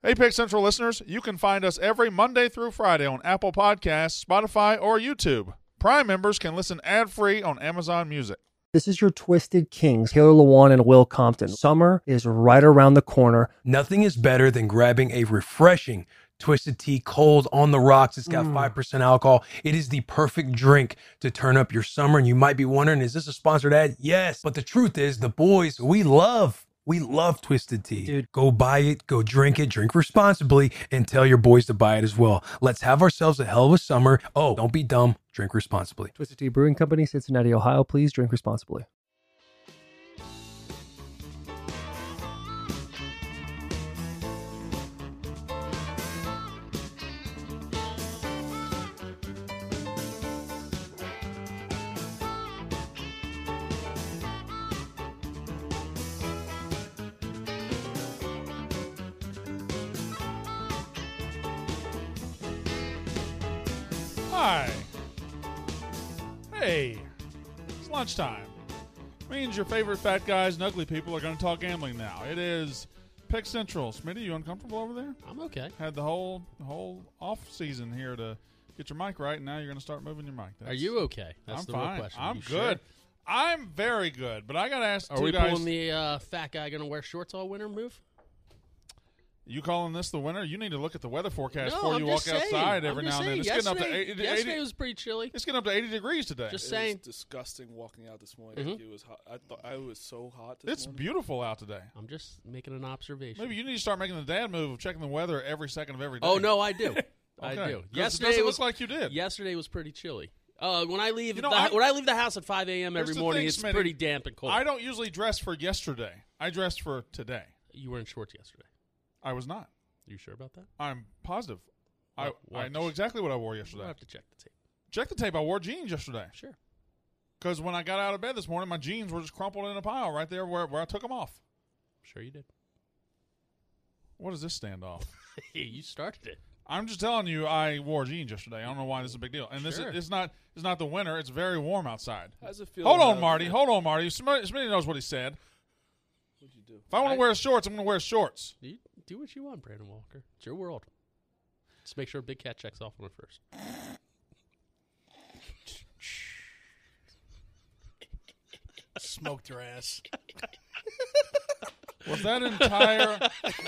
Apex Central listeners, you can find us every Monday through Friday on Apple Podcasts, Spotify, or YouTube. Prime members can listen ad-free on Amazon Music. This is your Twisted Kings, Taylor Lewan and Will Compton. Summer is right around the corner. Nothing is better than grabbing a refreshing Twisted Tea cold on the rocks. It's got 5% alcohol. It is the perfect drink to turn up your summer. And you might be wondering, is this a sponsored ad? Yes. But the truth is, the boys, we love Twisted Tea. Dude. Go buy it, go drink it, drink responsibly, and tell your boys to buy it as well. Let's have ourselves a hell of a summer. Oh, don't be dumb. Drink responsibly. Twisted Tea Brewing Company, Cincinnati, Ohio. Please drink responsibly. Hi. Hey. It's lunchtime. Means your favorite fat guys and ugly people are going to talk gambling now. It is Pick Central. Smitty, you uncomfortable over there? I'm okay. Had the whole off season here to get your mic right, and now you're going to start moving your mic. Are you okay? That's I'm the fine. real question. I'm You good. Sure? I'm very good, but I got to ask Are two we guys. pulling the fat guy going to wear shorts all winter move? You calling this the winter? You need to look at the weather forecast No, before I'm you walk just saying. outside I'm every just now and then. saying. It's getting up to 80. Yesterday was pretty chilly. It's getting up to 80 degrees today. Just It saying. was disgusting walking out this morning. It was hot. I thought I was so hot this It's morning. beautiful out today. I'm just making an observation. Maybe you need to start making the dad move of checking the weather every second of every day. Oh, no, I do. I Okay. do. 'Cause it Yesterday doesn't was look like you did. Yesterday was pretty chilly. When I leave, You know, when I leave the house at 5 a.m. every Here's the morning, thing, it's Smitty. pretty damp and cold. I don't usually dress for yesterday. I dressed for today. You were in shorts yesterday. I was not. You sure about that? I'm positive. Well, I know exactly what I wore We'll yesterday. have to check the tape. Check the tape. I wore jeans yesterday. Sure. Because when I got out of bed this morning, my jeans were just crumpled in a pile right there where I took them off. Sure you did. What is this standoff? You started it. I'm just telling you, I wore jeans yesterday. I don't know why this is a big deal. And this Sure. is not the winter. It's very warm outside. How's it feel? Hold to on, have- Marty. Hold on, Marty. Smitty knows what he said. What'd you do? If I want to wear shorts, I'm going to wear shorts. You do what you want, Brandon Walker. It's your world. Just make sure Big Cat checks off on it first. Smoked her ass. Was that entire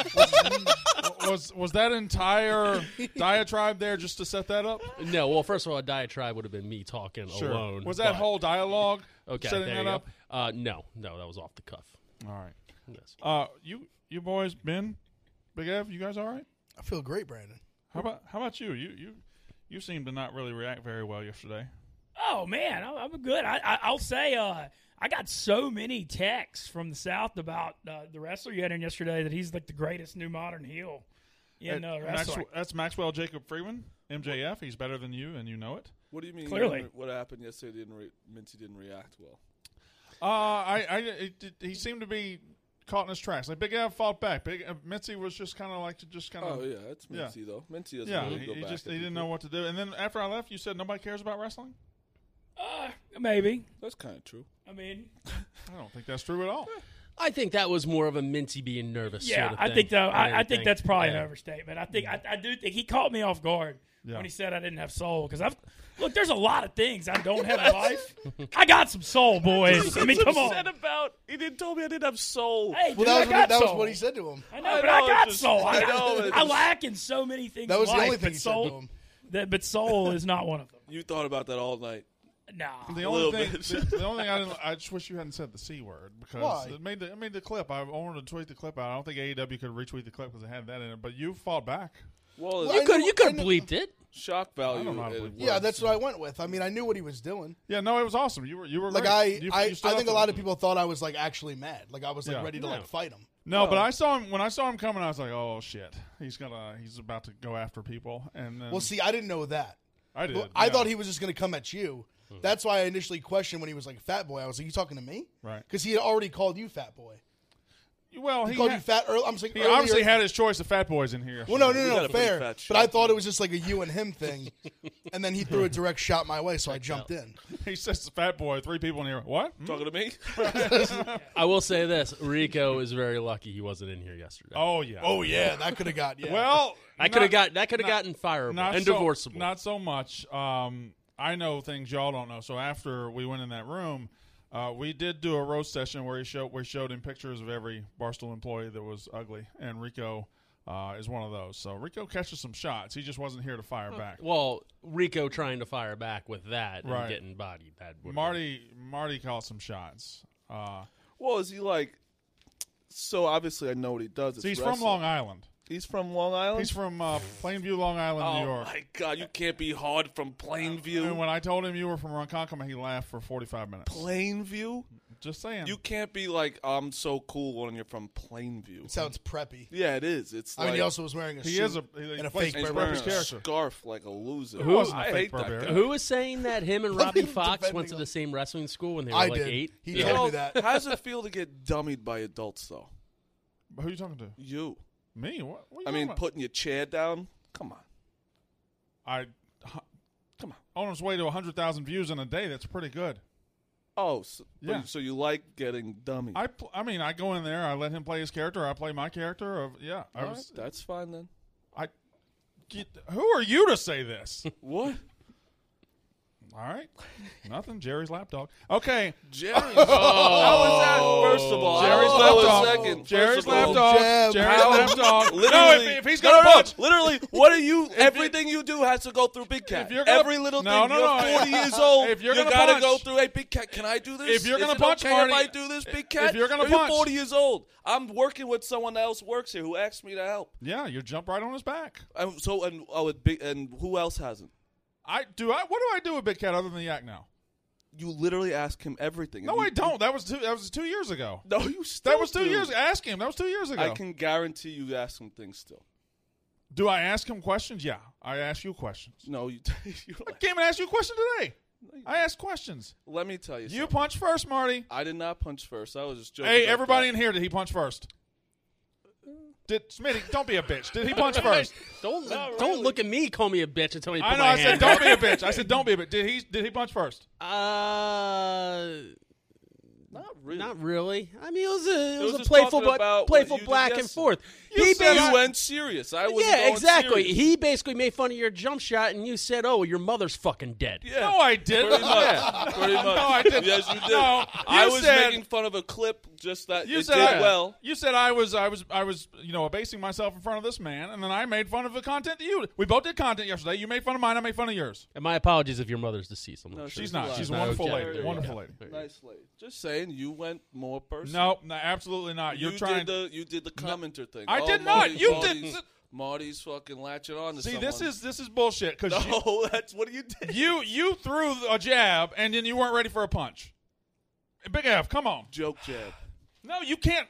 was that entire diatribe there just to set that up? No, well, first of all, a diatribe would have been me talking alone. Was that but- whole dialogue Okay, setting there that you up? go. No, that was off the cuff. All right. Yes. You boys, Ben, Big Ev, you guys all right? I feel great, Brandon. How about you? You seemed to not really react very well yesterday. Oh man, I'm good. I'll say I got so many texts from the South about the wrestler you had in yesterday that he's like the greatest new modern heel in wrestling. That's Maxwell Jacob Freeman, MJF. He's better than you, and you know it. What do you mean? Clearly. What happened yesterday? Mincy didn't react well. He seemed to be caught in his tracks. Like Big Ev fought back. Mitzi was just kind of Oh yeah, it's Mincy though. Mincy doesn't really go back. he didn't know what to do. And then after I left, you said nobody cares about wrestling. Maybe. That's kind of true. I mean, I don't think that's true at all. I think that was more of a Mincy being nervous. yeah, sort of I thing think though. than I think anything. that's probably an Yeah. overstatement. I think I do think he caught me off guard Yeah. when he said I didn't have soul because look. There's a lot of things I don't have in life. I got some soul, boys. I mean, come on. about he didn't tell me I didn't have soul. Hey, dude, Well, I got that was soul. what he said to him. I know, I but know, I got it's just- soul. I know, but I it's- lack in so many things. That was in the only life, thing but he soul, said to him. But soul is not one of them. You thought about that all night. Nah. The A only little thing, bit. the only thing I just wish you hadn't said the C word because Why? it made the clip. I wanted to tweet the clip out. I don't think AEW could retweet the clip because it had that in it. But you fought back. Well, Well, You I could know- you could I have know- bleeped it. shock value. I don't know how to it believe- Yeah, works. that's what I went with. I mean, I knew what he was doing. Yeah, no, it was awesome. You were Like great. You I stood up think to a lot it. of people thought I was like actually mad. Like I was like Yeah. ready to like fight him. No, but I saw him when I saw him coming. I was like, oh shit, he's about to go after people. And then Well, see, I didn't know that. I did. I yeah. thought he was just going to come at you. That's why I initially questioned when he was like Fat Boy. I was like, you talking to me? Right. Because he had already called you Fat Boy. Well, He he called ha- you fat earlier. I'm saying he earlier. obviously had his choice of fat boys in here. Well, no, We got a pretty fair. fat But I shot. thought it was just like a you and him thing, and then he threw a direct shot my way, so I jumped in. He says fat boy. 3 people in here. What? Talking to me? I will say this: Rico is very lucky he wasn't in here yesterday. Oh yeah. Oh yeah, that could have got Well, that could have gotten fireable not and so, divorceable. Not so much. I know things y'all don't know. So after we went in that room, we did do a roast session where we showed him pictures of every Barstool employee that was ugly, and Rico is one of those. So Rico catches some shots. He just wasn't here to fire back. Well, Rico trying to fire back with that Right. and getting bodied. That would Marty caught some shots. Well, is he like? So obviously, I know what he does. It's So he's from wrestling. Long Island. He's from Long Island. He's from Plainview, Long Island, Oh New York. my God! You can't be hard from Plainview. And when I told him you were from Ronkonkoma, he laughed for 45 minutes. Plainview. Just saying. You can't be like, I'm so cool when you're from Plainview. It sounds preppy. Yeah, it is. It's I like mean, he also was wearing a he suit is a and a plays fake he's Burberry's wearing Burberry. a character. scarf like a loser. Who wasn't a I fake hate that Burberry? guy. Who was saying that him and Robbie Fox Depending went to on- the same wrestling school when they were I like did. 8? He You told know, me that. how does it feel to get dummied by adults, though? Who are you talking to? You. Me? What are you I mean, talking putting your chair down. Come on. about? Come on. On his way to 100,000 views in a day. That's pretty good. Oh, so, Yeah. so you like getting dummied? I mean, I go in there. I let him play his character. I play my character. I All right, was. that's fine then. Who are you to say this? What? All right. Nothing. Jerry's lapdog. Okay. Jerry. How was that? First of all, Jerry's how was lapdog. second? Jerry's First of all, lapdog. Jab. Jerry's How- lapdog. Literally, No, if he's gonna punch. Literally, what are you? Everything you do has to go through Big Cat. If you're gonna- Every little No, thing. no, You're no. 40 years old. If you're you gonna gotta punch- go through. Hey, Big Cat, can I do this? If you're gonna Is it punch, okay Marty- if I do this, Big Cat? if you're gonna You're punch- 40 years old. I'm working with someone else works here who asked me to help. Yeah, you jump right on his back. And who else hasn't? What do I do with Big Cat other than yak now? You literally ask him everything. No, and I you- don't. That was 2 years ago. No, you still That was 2 do. years. Ask him. That was 2 years ago. I can guarantee you ask him things still. Do I ask him questions? Yeah, I ask you questions. No, you. you I came and asked you a question today. I asked questions. let me tell you. You something. punch first, Marty. I did not punch first. I was just joking. Hey, about everybody that. in here, did he punch first? Smitty, don't be a bitch. Did he punch first? Don't look at me, call me a bitch until you put I know. my I said hand don't be a bitch. I said don't be a bitch. Did he punch first? Not really. Not really. I mean, it was a just playful, talking about playful what you did back and yesterday. forth. You He said You I- went serious. I was. yeah, going exactly. serious. He basically made fun of your jump shot, and you said, "Oh, well, your mother's fucking dead." Yeah. No, I didn't. Pretty much. Pretty much. No, I didn't. Yes, you did. No, I you was said- making fun of a clip just that You it said did well. You said I was abasing myself in front of this man, and then I made fun of the content that you. We both did content yesterday. You made fun of mine. I made fun of yours. And my apologies if your mother's deceased. I'm not No, sure. She's not. alive. She's a No, wonderful okay. lady. Yeah, Wonderful yeah. lady. Nice lady. Just saying, you went more personal. No, absolutely not. You're trying. You did the commenter thing. I Oh, did not. You Marty's- did. Marty's fucking latching on to See, someone. this is bullshit. Because No, that's what you did. you threw a jab, and then you weren't ready for a punch. Big F, come on. Joke jab. No, you can't.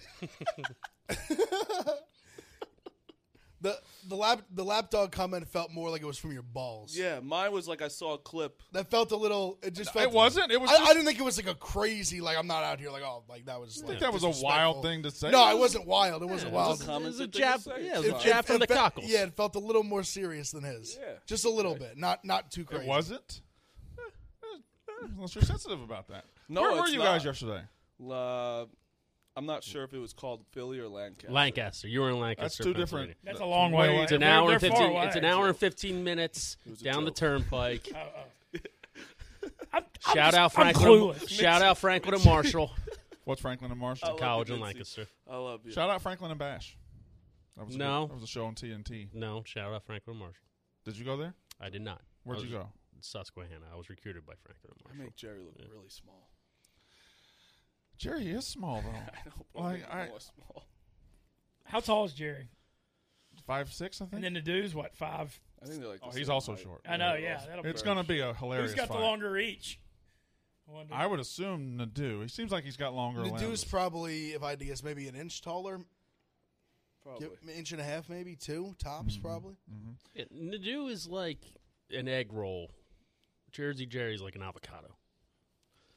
The lapdog comment felt more like it was from your balls. Yeah, mine was like I saw a clip. That felt a little. It just felt. It wasn't. It was. I didn't think it was like a crazy. Like I'm not out here. Like that was. I think that was a wild thing to say. No, it wasn't wild. It wasn't wild. It was a It was a commenter jab. thing to say. Yeah, it was It's a fine. jab from the cockles. Yeah, it felt a little more serious than his. Yeah. Just a little bit. Not too crazy. It wasn't. Unless you're sensitive about that. No, Where were it's you not. guys yesterday? I'm not sure if it was called Philly or Lancaster. Lancaster. You were in Lancaster. two different- Pennsylvania. That's a long way away. It's an hour and They're far 15. away. It's an hour and 15 minutes was a down the joke. turnpike. I'm Shout out I'm Franklin. clueless. Shout out Franklin and Marshall What's Franklin and Marshall? College you, in Mitzi. Lancaster. I love you. Shout out Franklin and Bash. That was No. that was a show on TNT. No, shout out Franklin and Marshall. Did you go there? I did not. Where'd I you was- go? Susquehanna. I was recruited by Franklin and I Marshall. make Jerry look really small. Jerry is small though. I know, but Like, I'm more small. How tall is Jerry? 5'6", I think. And then the dude's what, 5? I think they're like. Oh, the he's same also height. short. I know, yeah. That'll It's be. going to be a hilarious Who's got fight. the longer reach? I wonder. I would assume Nadeau. He seems like he's got longer Nadu's limbs. probably, if I had to guess, maybe an inch taller, Probably. an inch and a half, maybe 2 tops, probably. Yeah, Nadeau is like an egg roll. Jersey Jerry's like an avocado.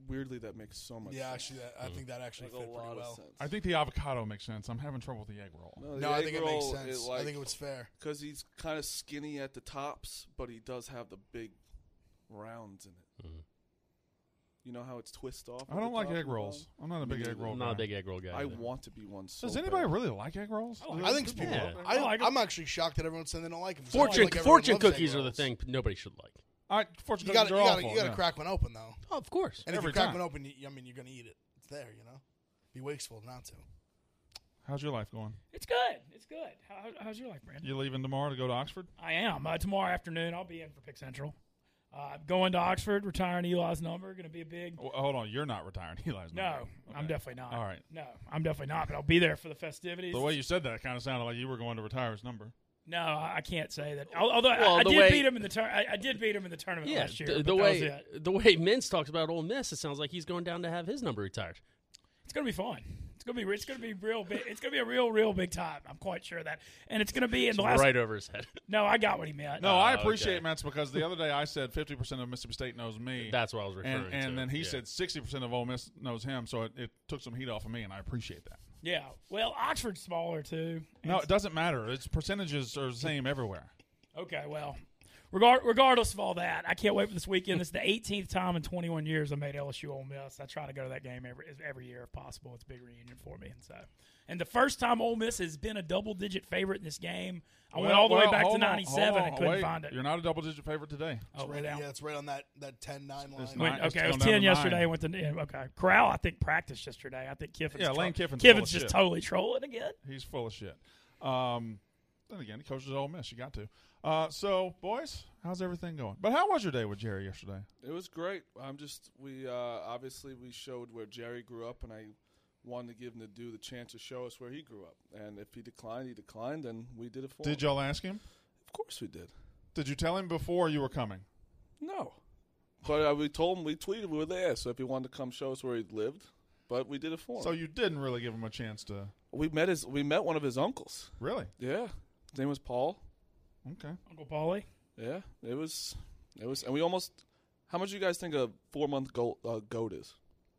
weirdly, that makes so much Yeah, sense. actually, I think that actually Like fit a lot pretty of well. sense. I think the avocado makes sense. I'm having trouble with the egg roll. No, I think it makes sense. I think it was fair. Because he's kind of skinny at the tops, but he does have the big rounds in it. Mhm. You know how it's twist off? I at don't the like top egg and rolls. I'm not a Me big egg neither. roll I'm guy. not a big egg roll guy. bottom. I either. want to be one so Does anybody bad. really like egg rolls? I think people. Yeah. I'm actually shocked that everyone's saying they don't like them. Fortune cookies are the thing nobody should like. Fortune You cookies got are awful. to crack one open though, Oh, of course. and if Every you crack time. one open, you're going to eat it. It's there, Be wasteful not to. How's your life going? It's good. It's good. How's your life, Brandon? You leaving tomorrow to go to Oxford? I am. Tomorrow afternoon, I'll be in for Pick Central. Going to Oxford, retiring Eli's number. Going to be a big. Hold on, you're not retiring Eli's No, number. I'm Okay. definitely not. All right. No, I'm definitely not. But I'll be there for the festivities. The way you said that, it kind of sounded like you were going to retire his number. No, I can't say that. Although Well, I the did way- beat him in the I did beat him in the tournament Yeah, last year. the but that was it. way Mintz talks about Ole Miss, it sounds like he's going down to have his number retired. It's gonna be fun. It's gonna be real big. It's gonna be a real big time. I'm quite sure of that. And it's gonna be in the last. Right over his head. No, I got what he meant. No, I okay. appreciate Matt's because the other day I said 50% of Mississippi State knows me. That's what I was referring to. and then he Yeah. said 60% of Ole Miss knows him, so it took some heat off of me, and I appreciate that. Yeah. Well, Oxford's smaller too. No, it doesn't matter. Its percentages are the same everywhere. Okay. Well, regardless of all that, I can't wait for this weekend. This is the 18th time in 21 years I made LSU Ole Miss. I try to go to that game every year if possible. It's a big reunion for me, and the first time Ole Miss has been a double-digit favorite in this game. I went all the way back to hold on, '97 hold on, and couldn't wait. find it. You're not a double-digit favorite today. Oh, way down. Yeah, it's right on that 10-9 line. It's Went, It's okay, it was going down 10 to yesterday. 9. Went to okay. Corral, I think practiced yesterday. I think Kiffin's Yeah, Lane Kiffin's Kiffin's full of just shit. totally trolling again. He's full of shit. Then again, he coaches Ole Miss. You got to. So, boys, how's everything going? But how was your day with Jerry yesterday? It was great. We obviously we showed where Jerry grew up, and I wanted to give him the chance to show us where he grew up. And if he declined, and we did it for him. Did y'all ask him? Of course we did. Did you tell him before you were coming? No. But we told him, we tweeted we were there, so if he wanted to come show us where he lived, but we did it for him. So you didn't really give him a chance to. We met one of his uncles. Really? Yeah. His name was Paul. Okay. Uncle Paulie. Yeah. It was, and we almost, how much do you guys think a 4-month goat is?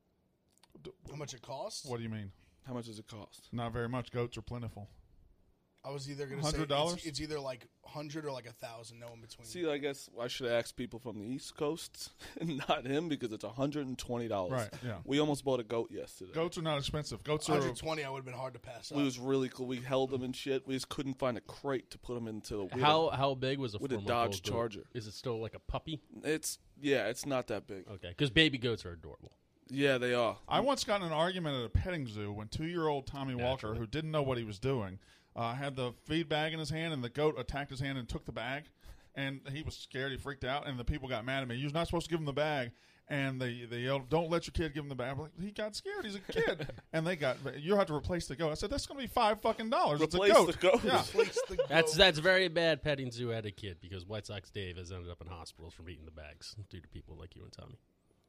How much it costs? What do you mean? How much does it cost? Not very much. Goats are plentiful. I was either going to say $100? it's either like 100 or like 1,000, no in between. See, I guess I should ask people from the East Coast, and not him, because it's $120. Right, yeah. We almost bought a goat yesterday. Goats are not expensive. Goats are. 120, I would have been hard to pass up. It was really cool. We held them and shit. We just couldn't find a crate to put them into. How big was a with a 4-month-old Dodge goat? Charger. Is it still like a puppy? It's not that big. Okay, because baby goats are adorable. Yeah, they are. I once got in an argument at a petting zoo when 2-year-old Tommy Walker, Naturally. who didn't know what he was doing, had the feed bag in his hand, and the goat attacked his hand and took the bag. And he was scared. He freaked out, and the people got mad at me. You're not supposed to give him the bag. And they yelled, "Don't let your kid give him the bag." I'm like, he got scared. He's a kid. And they got, "You have to replace the goat." I said, "That's going to be $5 fucking. It's a Replace goat." the goat. Yeah. Replace the goat. That's very bad petting zoo etiquette because White Sox Dave has ended up in hospitals from eating the bags due to people like you and Tommy.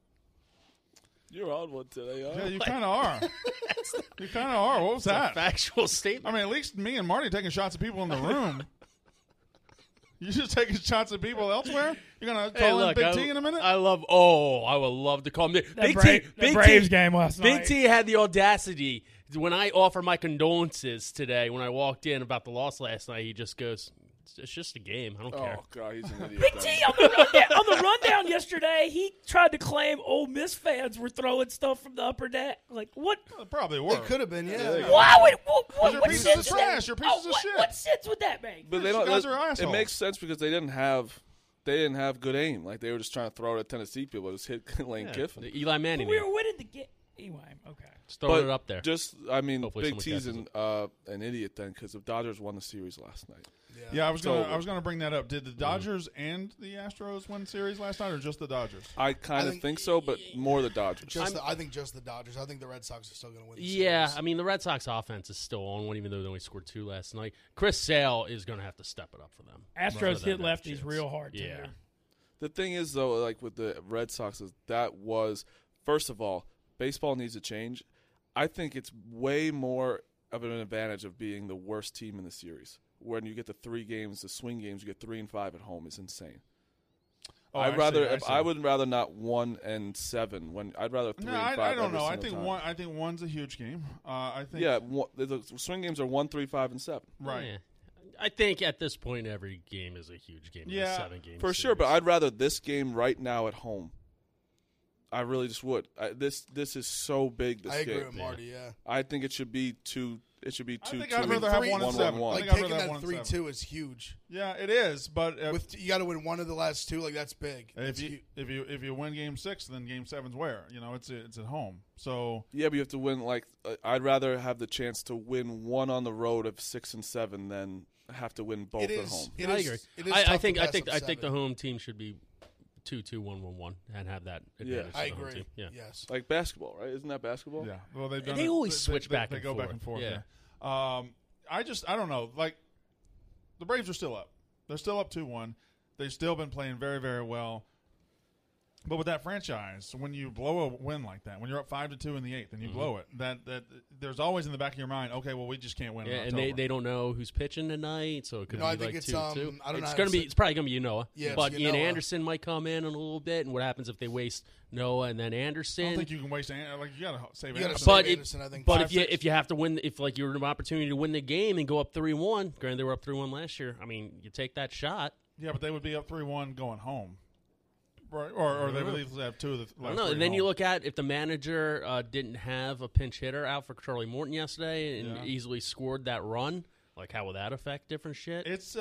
You're on one today, huh? Yeah, you kind of are. You kind of are. What was that? Factual statement. I mean, at least me and Marty taking shots at people in the room. You just taking shots at people elsewhere? You're going to call in Big T in a minute? I would love to call him. Big That Braves game last Big night. T had the audacity when I offer my condolences today. When I walked in about the loss last night, he just goes, "It's just a game. I don't care." Oh God, he's an idiot. Big T on the rundown yesterday, he tried to claim Ole Miss fans were throwing stuff from the upper deck. Like what? Well, probably were. It could have been, yeah. Why would You're what pieces sense of would that- trash. You're pieces of shit. What sense would that make? But they You don't. guys are It assholes. makes sense because they didn't have good aim. Like they were just trying to throw it at Tennessee people. It was hit Lane Yeah, Kiffin. the Eli Manning. We were winning the game. Anyway, okay. Just throwing But it up there. Just, I mean, Hopefully Big someone T's catches an idiot then because the Dodgers won the series last night. Yeah, I was So- gonna bring that up. Did the Dodgers and the Astros win series last night, or just the Dodgers? I kind I of think- think so, but more the Dodgers. I think just the Dodgers. I think the Red Sox are still going to win the Yeah, series. I mean the Red Sox offense is still on one, even though they only scored 2 last night. Chris Sale is going to have to step it up for them. Astros Rather than hit have a lefties chance. real hard too. Yeah. The thing is, though, like with the Red Sox, is that was, first of all, baseball needs to change. I think it's way more of an advantage of being the worst team in the series. When you get the 3 games, the swing games, you get 3 and 5 at home is insane. Oh, I'd I rather. see, I see. I would rather not 1-7. When I'd rather 3 No, and 5. I don't every know. I single think time. one. I think one's a huge game. I think. Yeah, the swing games are 1, 3, 5, and 7. Right. Yeah. I think at this point, every game is a huge game. Yeah, in a 7-game For series. sure, but I'd rather this game right now at home. I really just would. This is so big. This I game. agree with Marty. Yeah. I think it should be 2. It should be 2. I think 2. I'd rather have 1 and 7. one. I Like think I'd taking rather have that 1 and 7. 3-2 is huge. Yeah, it is. But You got to win one of the last two. Like that's big. if you win Game 6, then Game 7's where? It's at home. So Yeah, but you have to win. Like I'd rather have the chance to win one on the road of 6 and 7 than have to win both It at is. home. It I is- agree. It is I tough to think pass up the 7. home team should be 2-2, 1-1-1, and have that advantage. I to the home agree. team. Yeah. Yes. Like basketball, right? Isn't that basketball? yeah, well they've done. They it- always switch back They and go back forth. and forth. Yeah. I don't know. Like the Braves are still up. They're still up 2-1. They've still been playing very, very well. But with that franchise, when you blow a win like that, when you're up 5-2 in the 8th and you blow it, that there's always in the back of your mind, okay, well we just can't win. Yeah, in and October. they don't know who's pitching tonight, so it could No, I be think like it's, 2-2. I don't know It's how gonna to be. say- It's probably gonna be Noah. Yeah, it's but Ian Noah. Anderson might come in a little bit. And what happens if they waste Noah and then I Anderson? don't think you can waste. Like you gotta save You gotta Anderson. save But Anderson, I think. But 5, if you have to win, if like you're an opportunity to win the game and go up 3-1, granted they were up 3-1 last year. I mean, you take that shot. Yeah, but they would be up 3-1 going home, right? Or they would at least have 2 of the. I don't last know. 3 And then you home. look at if the manager didn't have a pinch hitter out for Charlie Morton yesterday and Yeah. easily scored that run. Like, how will that affect different shit? It's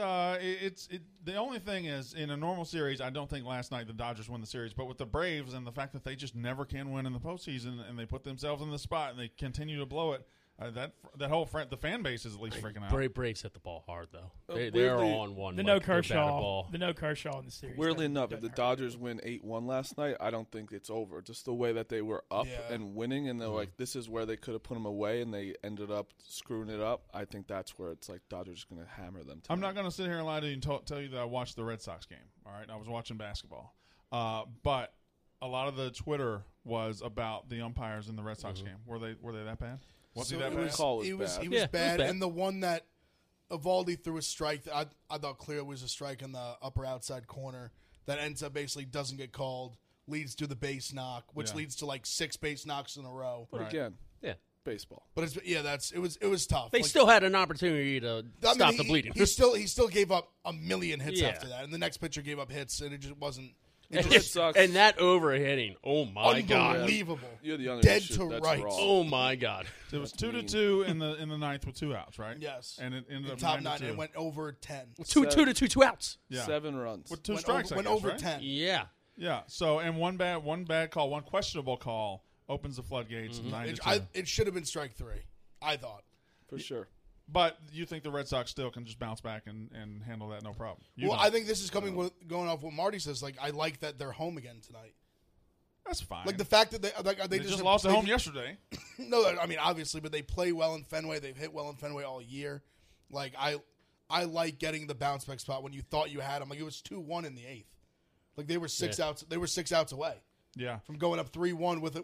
the only thing is in a normal series. I don't think last night the Dodgers win the series, but with the Braves and the fact that they just never can win in the postseason and they put themselves in the spot and they continue to blow it, that whole the fan base is at least freaking out. Braves hit the ball hard though. They're weirdly, on one. The like, no they're bad at Kershaw. ball. The no Kershaw in the series. Weirdly doesn't- enough, if the doesn't hurt. Dodgers win 8-1 last night, I don't think it's over. Just the way that they were up Yeah. and winning, and they're like, this is where they could have put them away, and they ended up screwing it up. I think that's where it's like Dodgers going to hammer them. I'm not tonight. going to sit here and lie to you and tell you that I watched the Red Sox game. All right, I was watching basketball, but a lot of the Twitter was about the umpires in the Red Sox game. Were they that bad? Was he So that it bad? was, Call was he was bad. he Yeah, was it was bad, bad. and the one that Evaldi threw a strike. I thought clearly was a strike in the upper outside corner that ends up basically doesn't get called, leads to the base knock, which Yeah. leads to like 6 base knocks in a row. But Right. again, Yeah. baseball. But it's it was tough. They Like, still had an opportunity to I stop mean, the bleeding. He still gave up a million hits Yeah. after that, and the next pitcher gave up hits, and it just wasn't. It It just was sucks. And that overhitting, oh my god, unbelievable. You're the other Dead shit. to That's rights. raw. oh my god. It was 2-2 in the ninth with 2 outs, right? Yes. and it ended In up top 9-2. nine, it went over 10. Two outs. Yeah. 7 runs. with 2 Went strikes. over, I went guess, over right? 10. Yeah. Yeah. So and one bad call, one questionable call opens the floodgates. 9-2. It should have been strike 3. I thought. For sure. But you think the Red Sox still can just bounce back and handle that no problem? You Well, don't. I think this is going off what Marty says. Like, I like that they're home again tonight. that's fine. Like the fact that they just lost at home yesterday. No, I mean obviously, but they play well in Fenway. They've hit well in Fenway all year. Like I like getting the bounce back spot when you thought you had them. Like it was 2-1 in the 8th. Like they were 6 outs. They were 6 outs away Yeah. from going up 3-1 with it.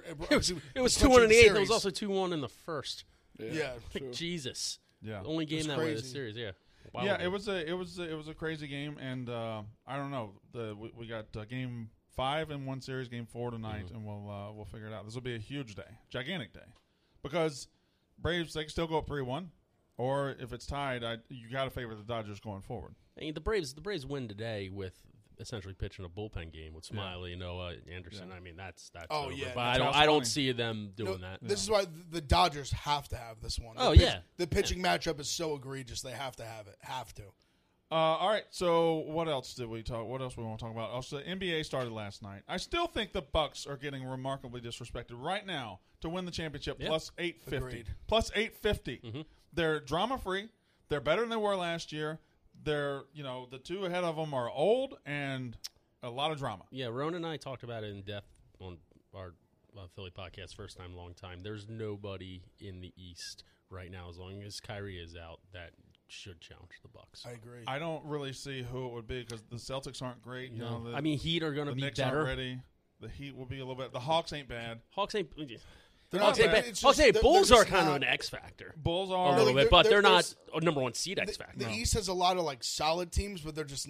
It was 2-1 in the 8th. It was also 2-1 in the first. Yeah. Like, Jesus. Yeah. The only game was that way of the crazy. series, yeah. Wow. Yeah, it was a crazy game, and I don't know. We got game 5 in one series, game 4 tonight, and we'll figure it out. This will be a huge day, gigantic day, because Braves they can still go up 3-1, or if it's tied, you got to favor the Dodgers going forward. I mean, the Braves win today with essentially pitching a bullpen game with Smiley, Noah, Anderson. Yeah. I mean, that's Oh, over. yeah. But That's I don't funny. see them No, doing that. This is why the Dodgers have to have this one. Oh, The yeah. The pitching matchup is so egregious. They have to have it. Have to. All right, so what else did we talk? What else we want to talk about? Also, the NBA started last night. I still think the Bucks are getting remarkably disrespected right now to win the championship. Yeah. Plus 850. Agreed. Plus 850. They're drama free. They're better than they were last year. They're the 2 ahead of them are old and a lot of drama. Yeah, Ron and I talked about it in depth on our Philly podcast, first time, long time. There's nobody in the East right now, as long as Kyrie is out, that should challenge the Bucks. I agree. I don't really see who it would be because the Celtics aren't great. You know, I mean, Heat are going the to be Knicks better. aren't ready. The Heat will be a little bit. The Hawks ain't bad. Hawks ain't. They're Hawks not ain't bad. bad. It's Hawks just- ain't. they're Bulls just are kind of not- an X factor. Bulls A are little Really, bit, but they're not there's- a number 1 seed X factor. The East has a lot of like solid teams, but they're just not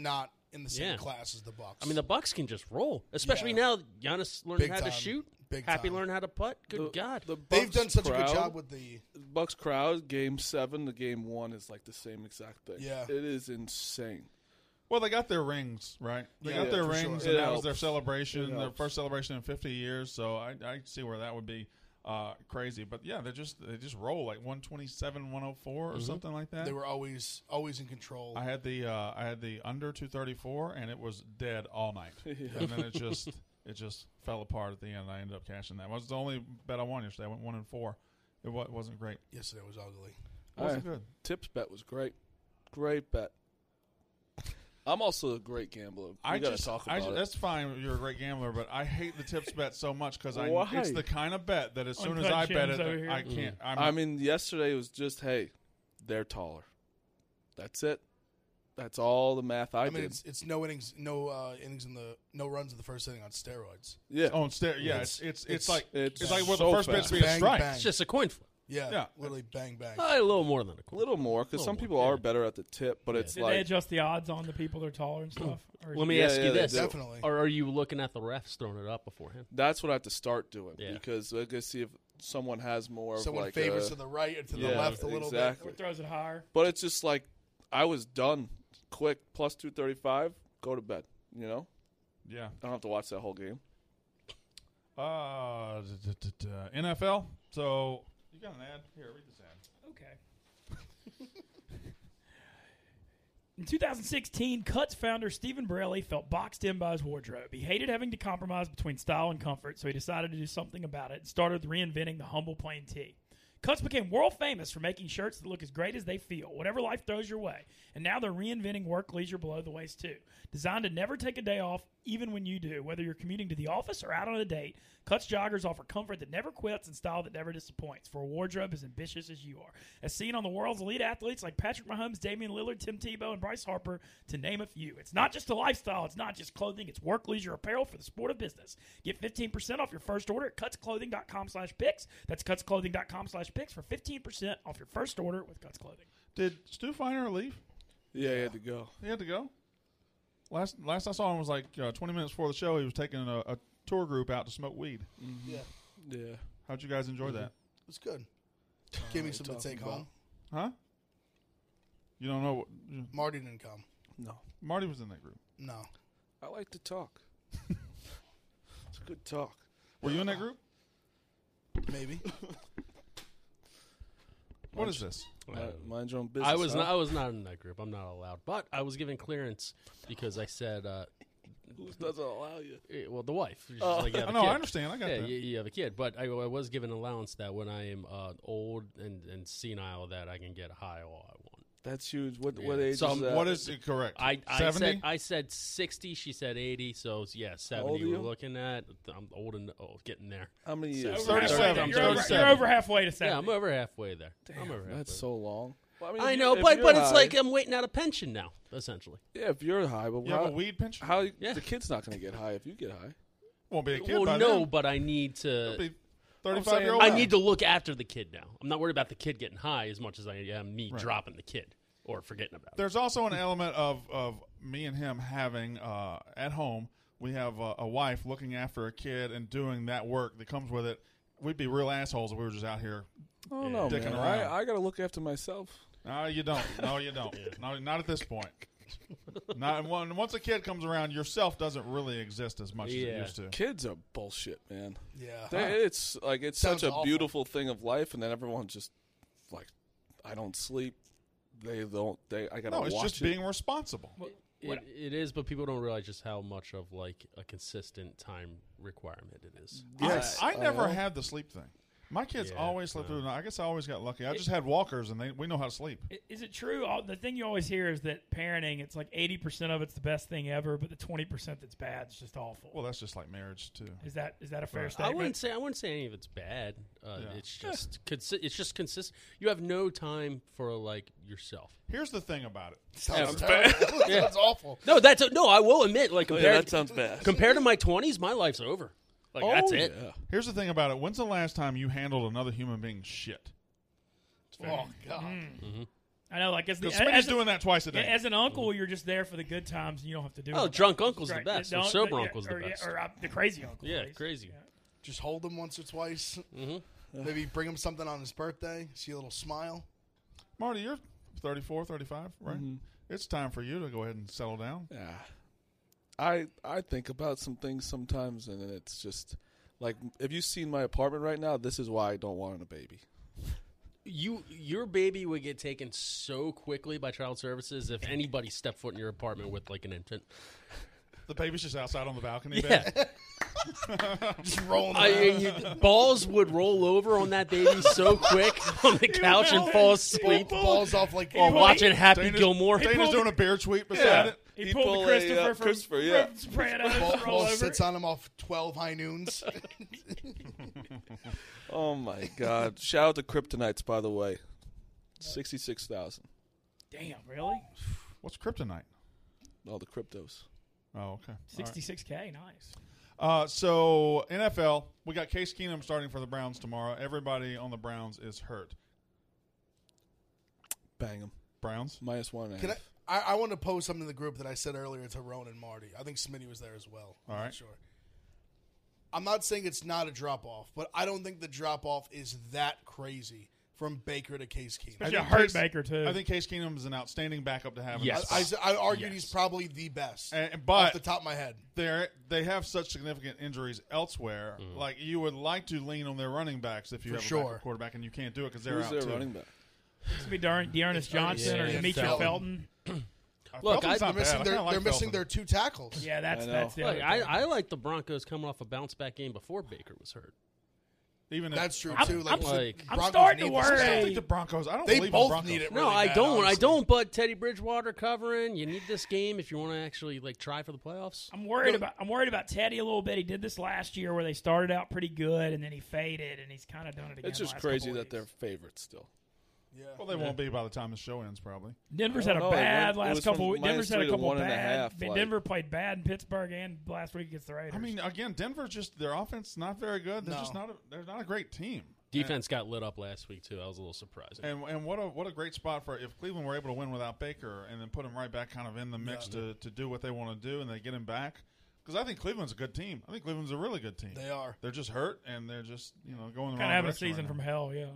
in the same Yeah. class as the Bucks. I mean, the Bucks can just roll, especially Yeah. now. Giannis learned Big how to time. shoot. Big Happy time. learned how to putt. Good God. The They've Bucks done such a good crowd- job with the. Bucks crowd, Game 7 to Game 1 is like the same exact thing. Yeah. It is insane. Well, they got their rings, right? They Yeah, got their for sure. rings, It and that was helps. their celebration, It their helps. first celebration in 50 years. So I see where that would be crazy. But yeah, they just roll like 127, 104 or something like that. They were always in control. I had the under 234, and it was dead all night. And then it just fell apart at the end. I ended up cashing that. It was the only bet I won yesterday. I went 1-4. It wasn't great. Yesterday was ugly. It wasn't good. Tips bet was great. Great bet. I'm also a great gambler. We gotta talk about it. That's fine. You're a great gambler, but I hate the tips bet so much because Why? it's the kind of bet that as soon as Uncut I bet gems it, over here. I can't. I mean, yesterday was just, hey, they're taller. That's it. That's all the math I mean, did. it's no innings, no runs in the first inning on steroids. Yeah. oh, it's like it's it's like what so the first fast. pitch be a Bang, strike. bang. It's just a coin flip. Yeah, Yeah. literally bang bang. A little more than a A coin. little more, because some Little people more, are yeah. better at the tip, but it's Did they like, adjust the odds on the people that are taller and stuff? Or Let me Yeah, ask yeah, you they this: do. Definitely. Or are you looking at the refs throwing it up beforehand? that's what I have to start doing, Yeah. because I guess see if someone has more Someone of like favors a, to the right or to the Yeah, left a little exactly. or throws it higher? But it's just like, I was done quick, plus 235, go to bed, you know? Yeah. I don't have to watch that whole game. NFL. So you got an ad here? Read this ad. Okay. In 2016, Cuts founder Stephen Borelli felt boxed in by his wardrobe. He hated having to compromise between style and comfort, so he decided to do something about it and started reinventing the humble plain tee. Cuts became world famous for making shirts that look as great as they feel, whatever life throws your way. And now they're reinventing work leisure below the waist too. Designed to never take a day off, even when you do. Whether you're commuting to the office or out on a date, Cuts joggers offer comfort that never quits and style that never disappoints for a wardrobe as ambitious as you are. As seen on the world's elite athletes like Patrick Mahomes, Damian Lillard, Tim Tebow, and Bryce Harper, to name a few. It's not just a lifestyle. It's not just clothing. It's work leisure apparel for the sport of business. Get 15% off your first order at cutsclothing.com/picks. That's cutsclothing.com/picks for 15% off your first order with Cuts Clothing. Did Stu Feiner leave? Yeah, he had to go. He had to go. Last I saw him was like 20 minutes before the show. He was taking a tour group out to smoke weed. Yeah, Yeah. How'd you guys enjoy that? it's good. Give me you something to talking take about? home. Huh? You don't know what Marty didn't come. No. Marty was in that group. No, I like to talk. It's good talk. Were you in that group? maybe. What is this? Mind your own business. I was huh? not. I was not in that group. I'm not allowed. But I was given clearance because I said, Who doesn't allow you? well, the wife. She's Oh. like, you have a No, kid. I understand. I got Yeah, that. you have a kid, but I was given allowance that when I am old and senile, that I can get high all I want. That's huge. What Yeah. age So is that? What is it correct? I 70? said 60. She said 80. So yeah, 70. old are We're you? looking at. I'm old and getting there. How many So- years? Over halfway 37, there. I'm You're over, 37. you're over halfway to 70. Yeah, I'm over halfway there. I'm over halfway. That's so long. Well, mean, I if know, you- if but you're it's high- like I'm waiting out a pension now, essentially. yeah, if you're high, but You have a weed pension? how Yeah. the kid's not going to get high if you get high. Won't be a kid Well, by no, then. but I need It'll to. be I'm 35-year-old. I saying- need to look after the kid now. I'm not worried about the kid getting high as much as I am me Right. dropping the kid or forgetting about it. There's also an element of me and him having at home. We have a wife looking after a kid and doing that work that comes with it. We'd be real assholes if we were just out here. Oh no, Dicking man! around. I got to look after myself. No, you don't. No, you don't. No, not at this point. Not once a kid comes around, yourself doesn't really exist as much as it Yeah. used to. Kids are bullshit, man. Yeah, It's like it's Sounds such a awful. beautiful thing of life, and then everyone's just like, I don't sleep. They don't. I gotta No, it's watch just it. being responsible. It is, but people don't realize just how much of like a consistent time requirement it is. Yes. I never know. had the sleep thing. My kids Yeah, always slept through the night. I guess I always got lucky. I just had walkers, and we know how to sleep. Is it true? The thing you always hear is that parenting, it's like 80% of it's the best thing ever, but the 20% that's bad is just awful. Well, that's just like marriage too. Is that a fair I statement? wouldn't say any of it's bad. Yeah. It's just it's just consistent. You have no time for like yourself. Here's the thing about it. sounds terrible. Sounds awful. No, no. I will admit, like Oh, yeah, compared that sounds bad. compared to my 20s, my life's over. Like that's it. Yeah. Here's the thing about it. When's the last time you handled another human being's shit? Oh God. I know, like Because Smitty's doing that twice a day. As an uncle, you're just there for the good times, and you don't have to do. Oh, it. drunk uncle's the Right. best. Or Don't- sober yeah, uncle's the or, best. Or the crazy uncle. Yeah, please. crazy. Yeah. Just hold him once or twice. Mm-hmm. Maybe bring him something on his birthday. See a little smile. Marty, you're 34, 35, right? It's time for you to go ahead and settle down. Yeah. I think about some things sometimes, and it's just like, if you've seen my apartment right now, this is why I don't want a baby. Your baby would get taken so quickly by child services if anybody stepped foot in your apartment with like an infant. The baby's just outside on the balcony. Yeah. Just rolling around. Balls would roll over on that baby so quick on the couch and fall asleep Balls off like while watching Happy Dana's- Gilmore. Dana's doing a bear tweet beside it. He pulled the Christopher from Sopranos. Ball, roll over. sits on him off 12 high noons. Oh, my God. Shout out to Kryptonites, by the way. 66,000. Damn, really? What's kryptonite? All the cryptos. Oh, okay. 66K, nice. So NFL, we got Case Keenum starting for the Browns tomorrow. Everybody on the Browns is hurt. Bang them. Browns? -1.5. Can I want to post something in the group that I said earlier to Roan and Marty. I think Smitty was there as well. I'm All not right. sure. I'm not saying it's not a drop-off, but I don't think the drop-off is that crazy from Baker to Case Keenum. Especially a think hurt Case- Baker, too. I think Case Keenum is an outstanding backup to have. in Yes. this spot. I argued Yes. he's probably the best And- off the but top of my head. they have such significant injuries elsewhere. Like, you would like to lean on their running backs if you For have a sure. backup quarterback, and you can't do it because they're Who's out their too. running back? It's going to be Dearness Johnson or Yeah, Demetri Felton. Felton. Look, Felton's I- not They're missing, bad. I kinda like they're missing Felton. their two tackles. Yeah, that's I know. the Look, other thing. I like the Broncos coming off a bounce back game before Baker was hurt. Even if, That's true, I'm- too. I'm- like- I'm Broncos starting to need this I worry. still think the Broncos. I don't They believe in both Broncos. need it. No, really I bad, don't. I honestly. don't. But Teddy Bridgewater covering. You need this game if you want to actually like try for the playoffs. I'm worried about Teddy a little bit. He did this last year where they started out pretty good and then he faded, and he's kind of done it again. It's just last crazy couple that they're weeks. favorites still. Yeah. Well, they won't be by the time the show ends, probably. Denver's I had a don't know. It bad went- it last was couple. from Weeks. Denver's had a -3 to couple 1.5, bad. like- Denver played bad in Pittsburgh and last week against the Raiders. I mean, again, Denver just their offense not very good. They're No. just they're not a great team. Defense got lit up last week too. I was a little surprised. And what a great spot for if Cleveland were able to win without Baker and then put him right back kind of in the mix to do what they want to do and they get him back, because I think Cleveland's a good team. I think Cleveland's a really good team. They are. They're just hurt and they're just going the wrong kind of having a direction season right from now. hell. Yeah.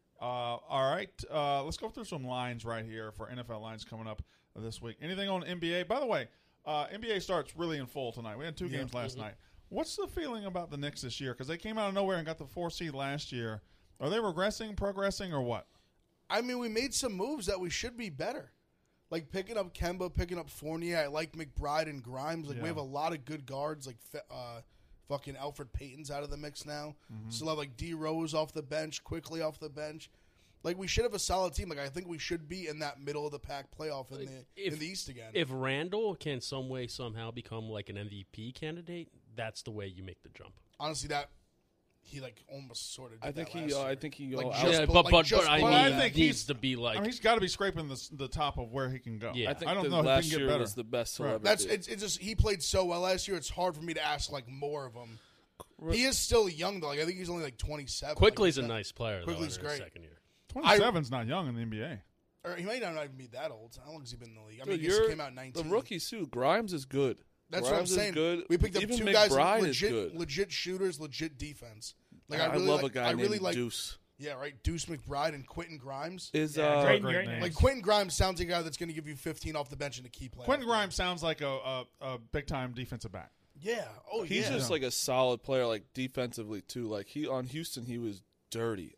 All right, let's go through some lines right here for NFL lines coming up this week. Anything on NBA? By the way, NBA starts really in full tonight. We had two games last night. What's the feeling about the Knicks this year? Because they came out of nowhere and got the 4 seed last year. Are they regressing, progressing, or what? I mean, we made some moves that we should be better. Like picking up Kemba, picking up Fournier. I like McBride and Grimes. Like, Yeah. we have a lot of good guards. Like, fucking Alfred Payton's out of the mix now. Still have, like, D. Rose off the bench, Quickly off the bench. Like, we should have a solid team. Like, I think we should be in that middle of the pack playoff in the East again. If Randall can some way somehow become like an MVP candidate, that's the way you make the jump. Honestly, that he, like, almost sort of did I think that he. last year. I think he. Like, out- just Yeah, bu- but like, but, just but I bu- mean, I he think needs he's- to be like. I mean, he's got to be scraping the top of where he can go. Yeah. I think I don't the know if last he can get year better. was the best he'll Right. ever That's be. it's just he played so well last year. It's hard for me to ask like more of him. He is still young though. Like, I think he's only like 27. Quickly's like, a nice player. Quickly's though, in his great. second year. 27's not young in the NBA. Or he might not even be that old. How long has he been in the league? I Dude, mean, he just came out in 19. the rookies too. Grimes is good. That's Grimes what I'm is saying. Good. We picked up Even two McBride guys, is good. legit shooters, legit defense. Like I really love like, a guy I named really like, Deuce. yeah, right. Deuce McBride and Quentin Grimes. Is Yeah, great great names. name. Like Quentin Grimes sounds like a guy that's going to give you 15 off the bench in a key play. Quentin Grimes sounds like a big time defensive back. Yeah. Oh, He's yeah. just like a solid player, like defensively too. Like he on Houston, he was dirty.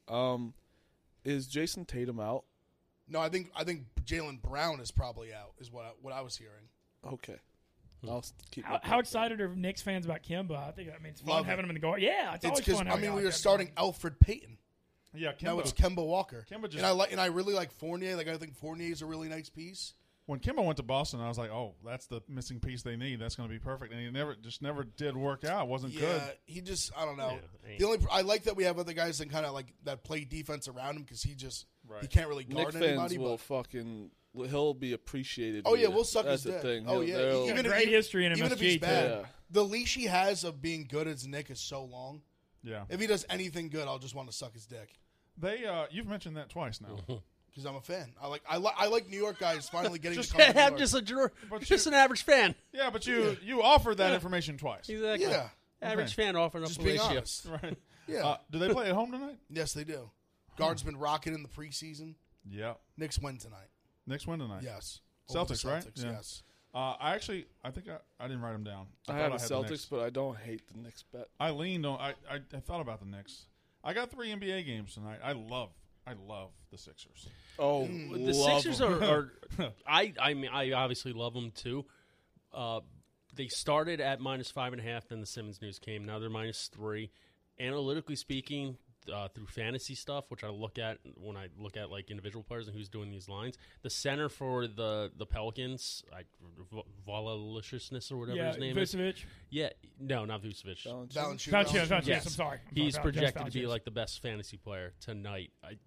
Is Jason Tatum out? No, I think Jaylen Brown is probably out. Is what I was hearing. Okay, I'll keep. How excited are Knicks fans about Kemba? I mean, it's fun Love having it. him in the guard. Yeah, it's It's always because fun. I having mean a we guy were like starting Kemba. Alfred Payton. Yeah, Now it's Kemba. Kemba Walker. Kemba just- and I really like Fournier. Like I think Fournier is a really nice piece. When Kemba went to Boston, I was like, "Oh, that's the missing piece they need. That's going to be perfect." And he never did work out. Wasn't good. Yeah, he just I don't know. Yeah, I like that we have other guys that kind of like that play defense around him because he Right. can't really Nick guard fans anybody. will But fucking. He'll be appreciated. oh yeah, here. we'll suck That's his the dick. thing. Oh He'll- yeah, they'll- He's got great history in even if MSG, he's too. bad, Yeah. the leash he has of being good as Nick is so long. Yeah, If he does anything good, I'll just want to suck his dick. they. You've mentioned that twice now. Because I'm a fan. I like New York guys finally getting to come to New I'm York. just an average fan. Yeah, but you offered that information twice. Exactly. Yeah. Average fan offering up Just being Felicia. honest. Right. Yeah. Do they play at home tonight? Yes, they do. Guard's been rocking in the preseason. Yeah. Knicks win tonight. Knicks win tonight. Yes. Over the Celtics, right? Celtics, Yeah. yes. I think I didn't write them down. I thought have the had Celtics, Knicks. but I don't hate the Knicks bet. I leaned on. I thought about the Knicks. I got 3 NBA games tonight. I love the Sixers. Oh, The Sixers are I mean, I obviously love them too. They started at -5.5, then the Simmons news came. Now they're -3. Analytically speaking, through fantasy stuff, which I look at when I look at like individual players and who's doing these lines, the center for the Pelicans, Valaliciousness or whatever his name is. Vucevic. Yeah, no, not Vucevic. Valanciunas, Yes. I'm sorry. He's Just projected to be Valanciunas. like the best fantasy player tonight.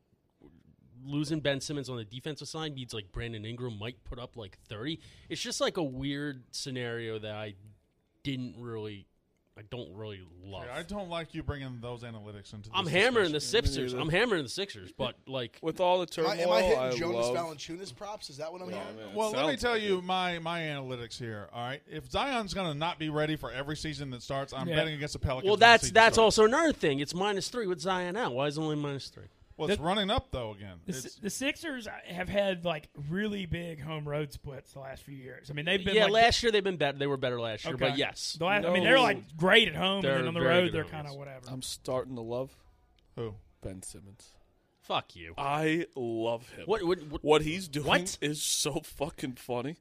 Losing Ben Simmons on the defensive side means like Brandon Ingram might put up like 30. It's just like a weird scenario that I don't really love. Yeah, I don't like you bringing those analytics into. I'm this hammering the discussion. Sixers. I'm hammering the Sixers, but like with all the turmoil, Am I hitting Jonas love. Valanciunas props? Is that what I'm hearing? Man, Well, let me sounds tell like you it. my analytics here. All right, if Zion's going to not be ready for every season that starts, I'm Yeah. betting against the Pelicans. well, when the that's season starts. also another thing. It's -3 with Zion out. Why is it only -3? Well, it's running up though again. The Sixers have had like really big home road splits the last few years. I mean, they've been Yeah, like, last year they've been better. They were better last year, Okay. but yes, The last, I mean, they're like great at home, They're and then on the very road good they're at home, kind of yes. whatever. I'm starting to love Who? Ben Simmons. fuck you. I love him. What What he's doing What? is so fucking funny.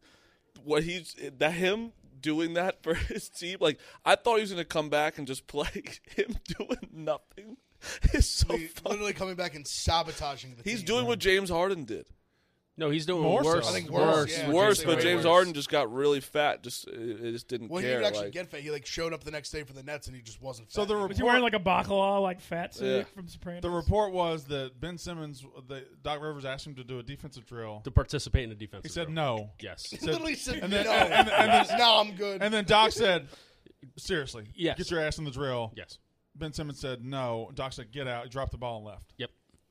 Him doing that for his team, like I thought he was going to come back and just play. Him doing nothing is so funny. Literally coming back and sabotaging the team. He's doing what James Harden did. No, he's doing More so. worse. I think worse. yeah. Worse, James but Harden James worse. Harden just got really fat. It just didn't Well, he care. didn't actually like, get fat. He like showed up the next day for the Nets, and he just wasn't. Fat. So the Was he wearing report, like a baklava, like fat suit Yeah. from Sopranos? the report was that Ben Simmons, Doc Rivers asked him to do a defensive drill. to participate in the defense. He said no, Yes. He literally said and then- no. and then- no, I'm good. and then Doc said, "Seriously, Yes. get your ass in the drill." Yes. Ben Simmons said no. Doc said, "Get out." He dropped the ball and left. Yep.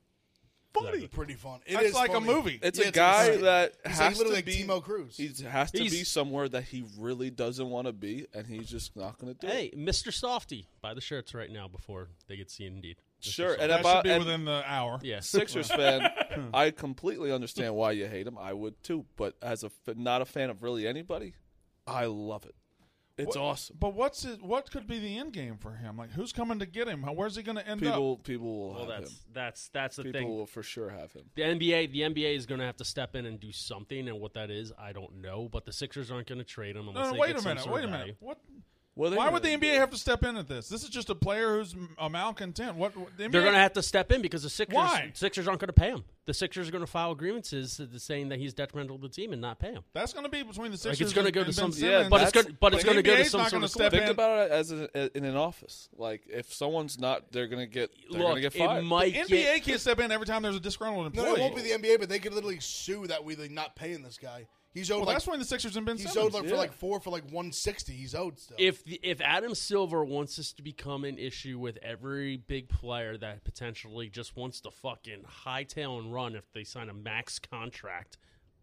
Funny, pretty fun. It That's is like funny. a movie. it's Yeah, a guy insane. that He's has literally to like be. Timo Cruz. He has to be He's- somewhere that he really doesn't want to be, and he's just not going to do Hey, it. Mr. Softy, buy the shirts right now before they get seen. Indeed. Mr. Sure, Softy. and That about should be and within the hour. yeah. Sixers fan, I completely understand why you hate him. I would too, but as not a fan of really anybody, I love it. It's awesome. But what could be the end game for him? Like, who's coming to get him? Where's he going to end up? People will Well, have him. that's the People thing. will for sure have him. The NBA is going to have to step in and do something, and what that is, I don't know. But the Sixers aren't going to trade him unless No, they wait get a some minute. sort Wait a of minute. value. What? Well, Why would the NBA have to step in at this? This is just a player who's a malcontent. What? The NBA, They're going to have to step in because the Why? Sixers aren't going to pay him. The Sixers are going to file grievances saying that he's detrimental to the team and not pay him. That's going to be between the Like Sixers. it's going to go and to Ben some, Simmons. but it's that's- going, but it's the going to go to NBA's some not sort gonna of step Think in. about it as in an office. Like if someone's not, they're going to get Look, fired. it might The NBA get, can't step in every time there's a disgruntled employee. No, it won't be the NBA, but they could literally sue that we're not paying this guy. He's owed Well, like that's when the Sixers and Ben he's Simmons. owed like for like 160. He's owed still. if Adam Silver wants this to become an issue with every big player that potentially just wants to fucking hightail and run if they sign a max contract,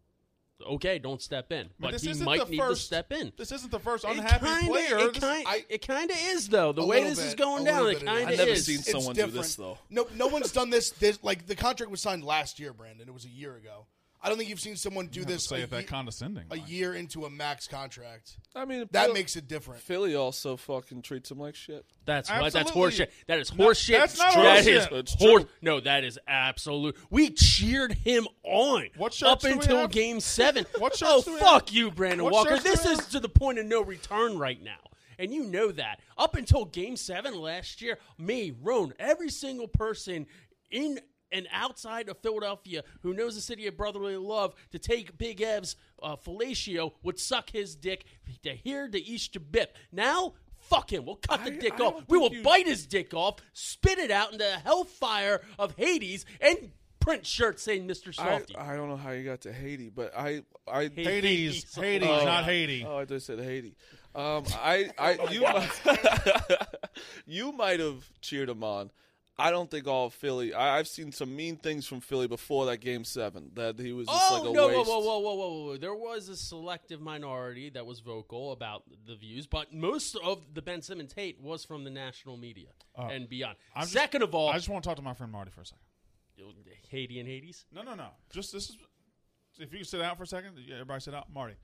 okay, don't step in. But this he isn't might the need first- to step in. This isn't the first unhappy player. It kind of is, though. The A way little this is bit, going a down, little it bit kind it of is. I've never is. seen It's someone do different. this though. No one's done this. Like the contract was signed last year, Brandon. It was a year ago. I don't think you've seen someone do this say it that condescending. a year into a max contract. I mean, That makes it different. Philly also fucking treats him like shit. That's Absolutely. horseshit. That is horseshit. that's not That horseshit. is It's horse. true. No, that is absolute. We cheered him on What up shirts do we until have? Game 7. What shirts oh, do we fuck have? you, Brandon What Walker. shirts do This we is have? to the point of no return right now. And you know that. Up until Game 7 last year, me, Roan, every single person in and outside of Philadelphia who knows the city of brotherly love to take Big Ev's fellatio would suck his dick to here to East to Bip. Now, fuck him. We'll cut the dick off. We will bite his dick off, spit it out into the hellfire of Hades, and print shirts saying Mr. Softy. I don't know how you got to Haiti, but I Hades, Hades, Oh. not Haiti. Oh, I just said Haiti. You might have cheered him on. I don't think all of Philly. I've seen some mean things from Philly before that Game 7. That he was just like a waste. Whoa. There was a selective minority that was vocal about the views, but most of the Ben Simmons hate was from the national media and beyond. Second of all, I just want to talk to my friend Marty for a second. Haiti and Hades? No. Just this is. If you could sit out for a second, everybody sit out. Marty,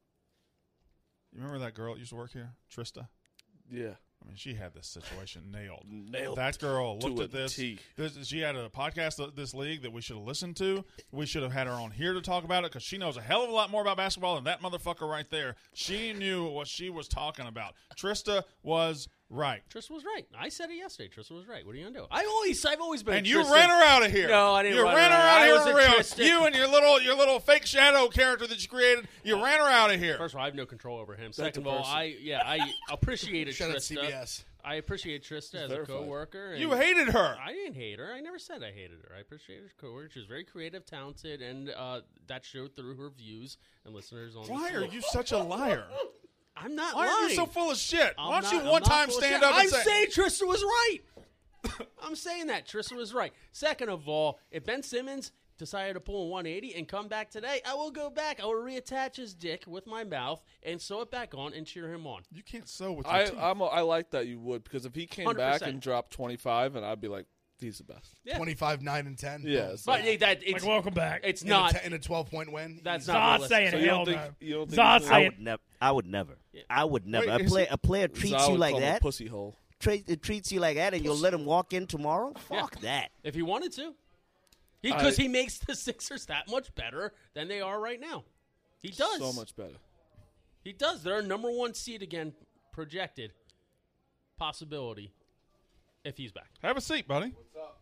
you remember that girl that used to work here, Trista? Yeah. I mean, she had this situation nailed. Nailed That girl looked to at this. a T. She had a podcast of this league that we should have listened to. We should have had her on here to talk about it because she knows a hell of a lot more about basketball than that motherfucker right there. She knew what she was talking about. Trista was right. Trista was right. I said it yesterday. Trista was right. What are you gonna do? I've always been. And a you Trista. ran her out of here. No, I didn't. You run ran her her out I of was here a for real. Trista. You and your little fake shadow character that you created. You ran her out of here. First of all, I have no control over him. That's Second a of all, person. I appreciated Shout out Trista. CBS. I appreciate Trista as verified. a coworker. You hated her. I didn't hate her. I never said I hated her. I appreciated her coworker. She was very creative, talented, and that showed through her views and listeners on. Why the are show. you such a liar? I'm not Why lying. are you so full of shit? I'm Why don't you not- one I'm not time full of stand shit. up and I'm say, saying Trista was right. I'm saying that Trista was right. Second of all, if Ben Simmons decided to pull a 180 and come back today, I will go back. I will reattach his dick with my mouth and sew it back on and cheer him on. you can't sew with your I teeth. I like that you would, because if he came back 100%. and dropped 25, and I'd be like, he's the best. Yeah. 25, 9, and 10. Yeah. it's But like- that it's Like, welcome back. it's In not. in a 12-point win. That's Easy. not Zod realistic. saying So you hell don't think no. you don't think Zod he's saying I would never. I would never. Wait, A player treats Zod you would like call him a that. pussy hole. Treats you like that, and you'll let him walk in tomorrow. Fuck that. If he wanted to. Because he makes the Sixers that much better than they are right now. He does. So much better. He does. They're a number one seed again, projected. Possibility. If he's back. Have a seat, buddy. What's up?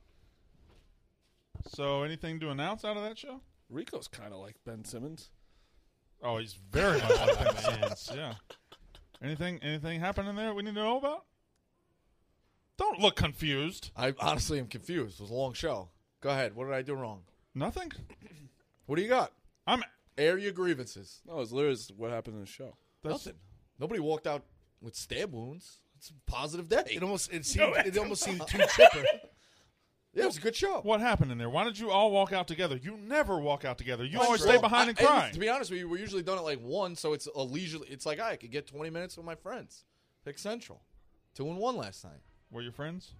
So, anything to announce out of that show? Rico's kind of like Ben Simmons. Oh, he's very much like Ben Simmons. Yeah. Anything happening there we need to know about? Don't look confused. I honestly am confused. It was a long show. Go ahead. What did I do wrong? Nothing. What do you got? I'm. Air your grievances. No, it's literally just what happened in the show. That's, Nothing. Nobody walked out with stab wounds. It's a positive day. It almost seemed too chipper. Yeah, it was a good show. What happened in there? Why did you all walk out together? You never walk out together. You Well, always stay behind and cry. To be honest with you, we're usually done at like 1, so it's a leisurely. It's like I could get 20 minutes with my friends. Pick Central. 2-1 last night. Were your friends?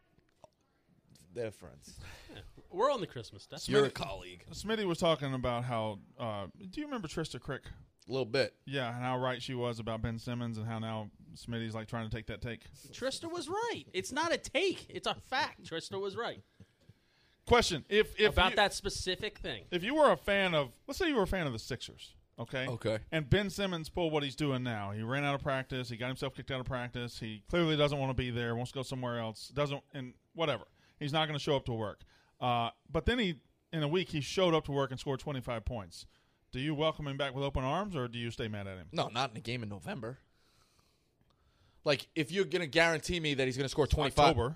They're friends. We're on the Christmas stuff. You're a colleague. Smitty was talking about how. Do you remember Trista Crick? A little bit. Yeah, and how right she was about Ben Simmons, and how now Smitty's like trying to take that take. Trista was right. It's not a take. It's a fact. Trista was right. Question: If About you, that specific thing. if you were a fan of, let's say you were a fan of the Sixers, okay? Okay. And Ben Simmons pulled what he's doing now. He ran out of practice. He got himself kicked out of practice. He clearly doesn't want to be there. Wants to go somewhere else. Doesn't, and whatever. He's not going to show up to work. But then in a week, he showed up to work and scored 25 points. Do you welcome him back with open arms, or do you stay mad at him? No, not in a game in November. Like, if you're going to guarantee me that he's going to score 25 October.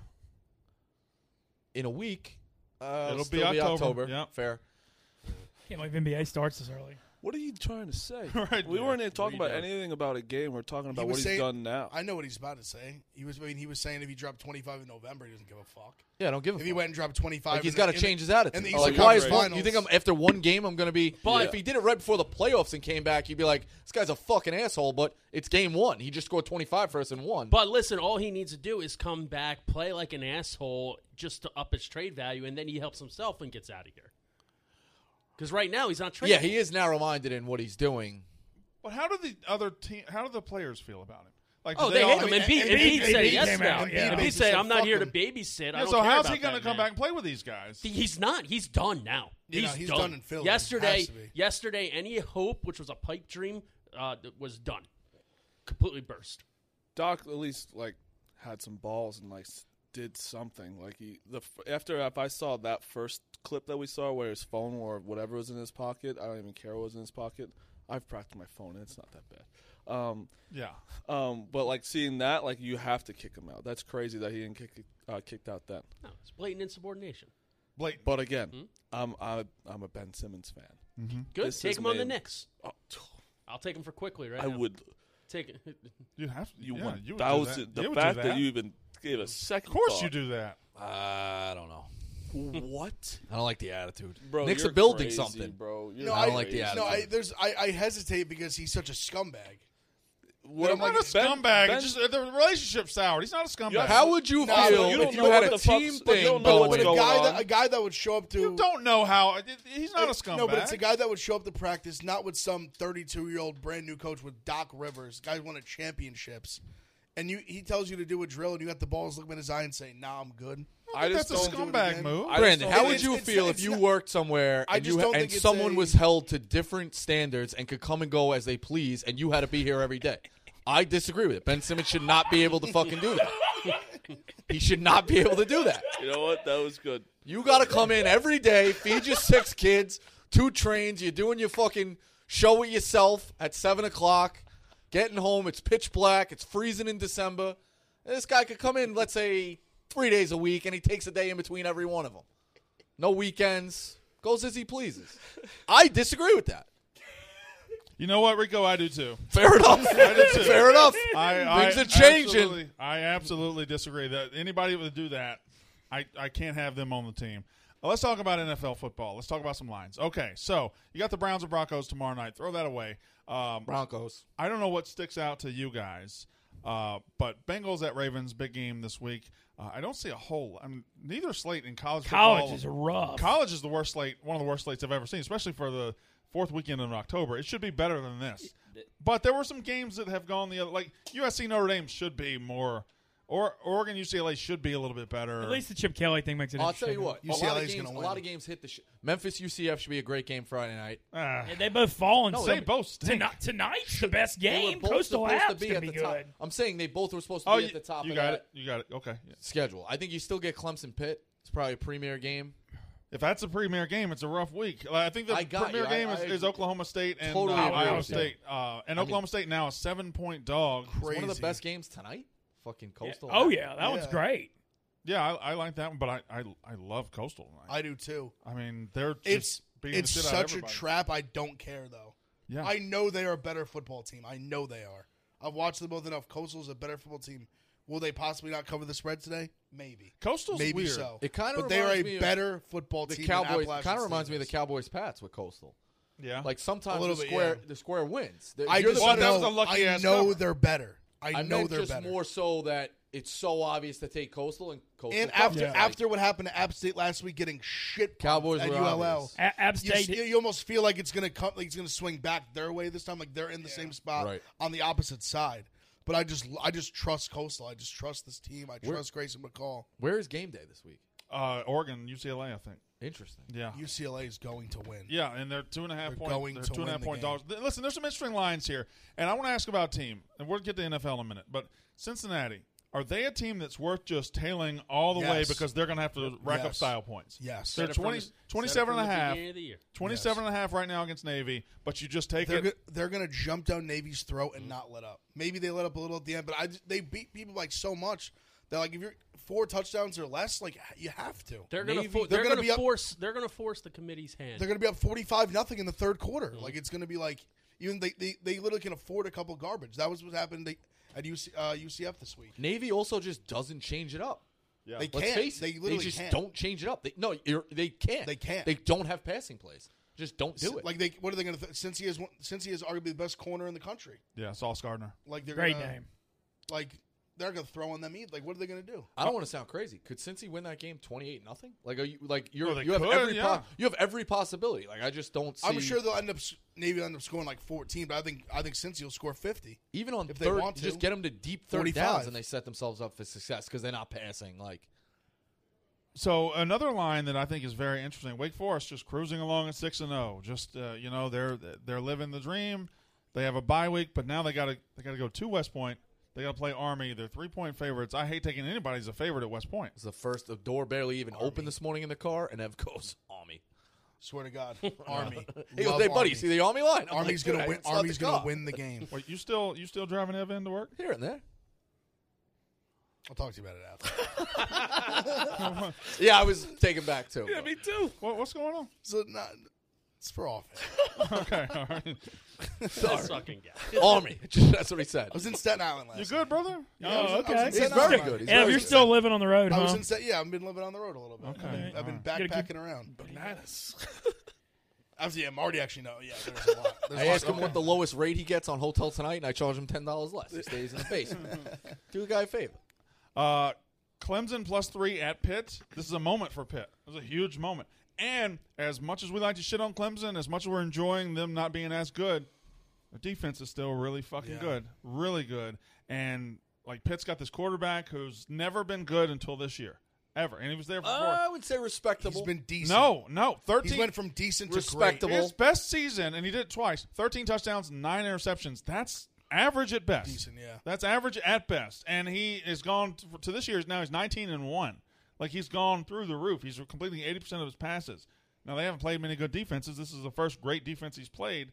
in a week, It'll be still October. Yep. Fair. Can't believe NBA starts this early. What are you trying to say? Right, we yeah. weren't even talking What are about you doing? anything about a game. We're talking about He what was he's saying- done now. I know what he's about to say. He was saying if he dropped 25 in November, he doesn't give a fuck. Yeah, I don't give a If fuck. he went and dropped 25, Like, he's in got the- to in the- change his attitude. in the Like, Eastern why is Conference one? You think I'm after one game I'm going to be? But- if he did it right before the playoffs and came back, you'd be like, this guy's a fucking asshole. But it's game 1. He just scored 25 for us and won. But listen, all he needs to do is come back, play like an asshole just to up his trade value, and then he helps himself and gets out of here. Because right now he's not trading. yeah, he is narrow-minded in what he's doing. But how do the other team? How do the players feel about him? Like, do Oh, they hate all- him. mean, Embiid Embiid said it came yesterday. out, yeah. Embiid Embiid said, "I'm not fuck here to him. babysit. I Yeah, don't so care how's about he going to that, come man." back and play with these guys? He's not. He's done now. You know, he's done in Philly. Yesterday, Has to be. yesterday, any hope, which was a pipe dream, was done. Completely burst. Doc at least like had some balls and like did something. Like if I saw that first clip that we saw where his phone or whatever was in his pocket, I don't even care what was in his pocket. I've practiced my phone and it's not that bad. Yeah. But like seeing that, like you have to kick him out. That's crazy that he didn't kicked out then. No, it's blatant insubordination. Blake. But again, I'm a Ben Simmons fan. Good. This Take is him on the made- Knicks. Oh, I'll take him for quickly right I now. would. take it. You have to. You yeah, want you would do thousand. that. The You would do fact that. that you even gave a second. Of course, thought. you do that. I don't know. What, I don't like the attitude. bro? Nick's you're building crazy, something. bro. No, I don't like the No, attitude. I hesitate because he's such a scumbag. What I'm am I Not a scumbag. It's just the relationship's soured. He's not a scumbag. How would you No, feel you don't if you know had what a the fuck's- team you thing don't know what's going? going on. A guy that would show up to You don't know how. He's not a scumbag. No, but it's a guy that would show up to practice not with some 32-year-old brand new coach with Doc Rivers. Guy won championships, and he tells you to do a drill, and you got the balls looking in his eye and say, "Nah, I'm good." I just That's a don't do it scumbag again. move. I Brandon, just how don't- would you it's- feel it's if you not- worked somewhere I and, just don't and think it's someone a- was held to different standards and could come and go as they please, and you had to be here every day? I disagree with it. Ben Simmons should not be able to fucking do that. He should not be able to do that. You know what? That was good. You got to come in every day, feed your 6 kids, 2 trains. You're doing your fucking show with yourself at 7 o'clock. Getting home, it's pitch black. It's freezing in December. And this guy could come in, let's say, 3 days a week, and he takes a day in between every one of them. No weekends. Goes as he pleases. I disagree with that. You know what, Rico? I do too. Fair enough. Fair enough. Things are changing. I absolutely disagree that anybody would do that. I can't have them on the team. Let's talk about NFL football. Let's talk about some lines. Okay, so you got the Browns and Broncos tomorrow night. Throw that away. Broncos. I don't know what sticks out to you guys, but Bengals at Ravens, big game this week. I don't see a whole. I mean, neither slate in college football. College is rough. College is the worst slate, one of the worst slates I've ever seen, especially for the fourth weekend of October. It should be better than this. But there were some games that have gone the other. Like USC Notre Dame should be more, or Oregon UCLA should be a little bit better. At least the Chip Kelly thing makes it I'll interesting. tell you what. UCLA's A gonna win. lot of games hit the Memphis UCF should be a great game Friday night. Yeah, they both fall in No, some- they both stink. Tonight's the best They were game. both Coastal supposed to Apps be could at be the top. good. I'm saying they both were supposed to Oh, be at the top you of got that it. You got it. Okay. Yeah. schedule. I think you still get Clemson Pitt. It's probably a premier game. If that's a premier game, it's a rough week. I think the I got premier you. game I is Oklahoma State and totally agree Iowa with you. State. And Oklahoma State now a 7-point dog. It's one of the Crazy. best games tonight. Fucking Coastal. Oh yeah, that one's Yeah. great. Yeah, I like that one, but I love Coastal. I do too. I mean, they're just It's beating it's the shit out of such a everybody. trap. I don't care though. Yeah. I know they are a better football team. I know they are. I've watched them both enough. Coastal's a better football team. Will they possibly not cover the spread today? Maybe. Coastal's Maybe weird. so. It kinda but they are reminds a me of better football The team. Cowboys than kind of reminds me of the Cowboys Pats with Coastal. Yeah. Like sometimes A little the bit, square yeah. the square wins. I You're just the Well, better- that know. was a lucky I ass know cover. they're better. I know meant they're just better. more so that it's so obvious to take Coastal and Coastal. And covers. after what happened to App State last week, getting shit Cowboys at were ULL, obvious. App State. you almost feel like it's gonna come, like it's gonna swing back their way this time. Like they're in the same spot Right. on the opposite side. But I just trust Coastal. I just trust this team. I trust Grayson McCall. Where is game day this week? Oregon, UCLA, I think. Interesting. Yeah. UCLA is going to win. Yeah, and they're 2.5 They're point. going They're to 2.5 win the point game. dogs. Listen, there's some interesting lines here, and I want to ask about team, and we'll get to NFL in a minute. But Cincinnati, are they a team that's worth just tailing all the way Yes. because they're going to have to rack up Yes. style points? Yes. They're Said it from 20, the- 27 and a said it from the half. beginning of the year. 27 and a half right now against Navy, but you just take it. They're going to jump down Navy's throat and not let up. Maybe they let up a little at the end, but they beat people like so much that like if you're 4 touchdowns or less, like you have to. They're going Navy- to they're gonna be up- force. They're going to force the committee's hand. They're going to be up 45-0 in the third quarter. Like it's going to be like even they literally can afford a couple garbage. That was what happened at UCF this week. Navy also just doesn't change it up. Yeah. They Let's can't. face it. They literally just can't. don't change it up. They can't. They can't. They don't have passing plays. Just don't do it. Like what are they going to? Since he is arguably the best corner in the country. Yeah, Sauce Gardner. Like they're Great gonna, game. Like they're going to throw on them. Like what are they going to do? I don't want to sound crazy. Could Cincy win that game 28-0? Like, are you like you're Oh, they you have could, every yeah. you have every possibility. Like, I just don't see. I'm sure they'll end up Navy will end up scoring like 14, but I think Cincy will score 50. even on if they third, want you just to. get them to deep third 45. downs, and they set themselves up for success because they're not passing. Like, So another line that I think is very interesting: Wake Forest just cruising along at 6-0. Just they're living the dream. They have a bye week, but now they got to go to West Point. They got to play Army. They're 3-point favorites. I hate taking anybody as a favorite at West Point. it's the first. The door barely even opened this morning in the car, and Ev goes Army. Swear to God, Army. He goes, Love "Hey, buddy, Army. you see the Army line? I'm Army's like, gonna "Dude, win. I start Army's the gonna car." win the game. Wait, you still driving Ev into work? Here and there. I'll talk to you about it after. Yeah, I was taken back too. Me too. What's going on? It's for office. Okay, all right. This fucking guy. Army. That's what he said. I was in Staten Island last You night. good, brother? Yeah, I was in okay. He's Staten very Island. good. He's Yeah, very you're good. still living on the road, I huh? was in yeah, I've been living on the road a little bit. Okay. I've been Gotta keep- backpacking around. Bananas. Yeah, Marty actually knows. Yeah, there's a lot. There's I a lot asked him going what the lowest rate he gets on Hotel Tonight, and I charge him $10 less. He stays in the basement. Do a guy a favor. Clemson +3 at Pitt. This is a moment for Pitt. This is a huge moment. And as much as we like to shit on Clemson, as much as we're enjoying them not being as good, their defense is still really fucking good. Really good. And, like, Pitt's got this quarterback who's never been good until this year. Ever. And he was there before. I would say respectable. He's been decent. No. 13. He went from decent to Respectable. great. His best season, and he did it twice, 13 touchdowns, 9 interceptions. That's average at best. Decent, yeah. That's average at best. And he is gone to this year. Now he's 19-1. Like, he's gone through the roof. He's completing 80% of his passes. Now, they haven't played many good defenses. This is the first great defense he's played.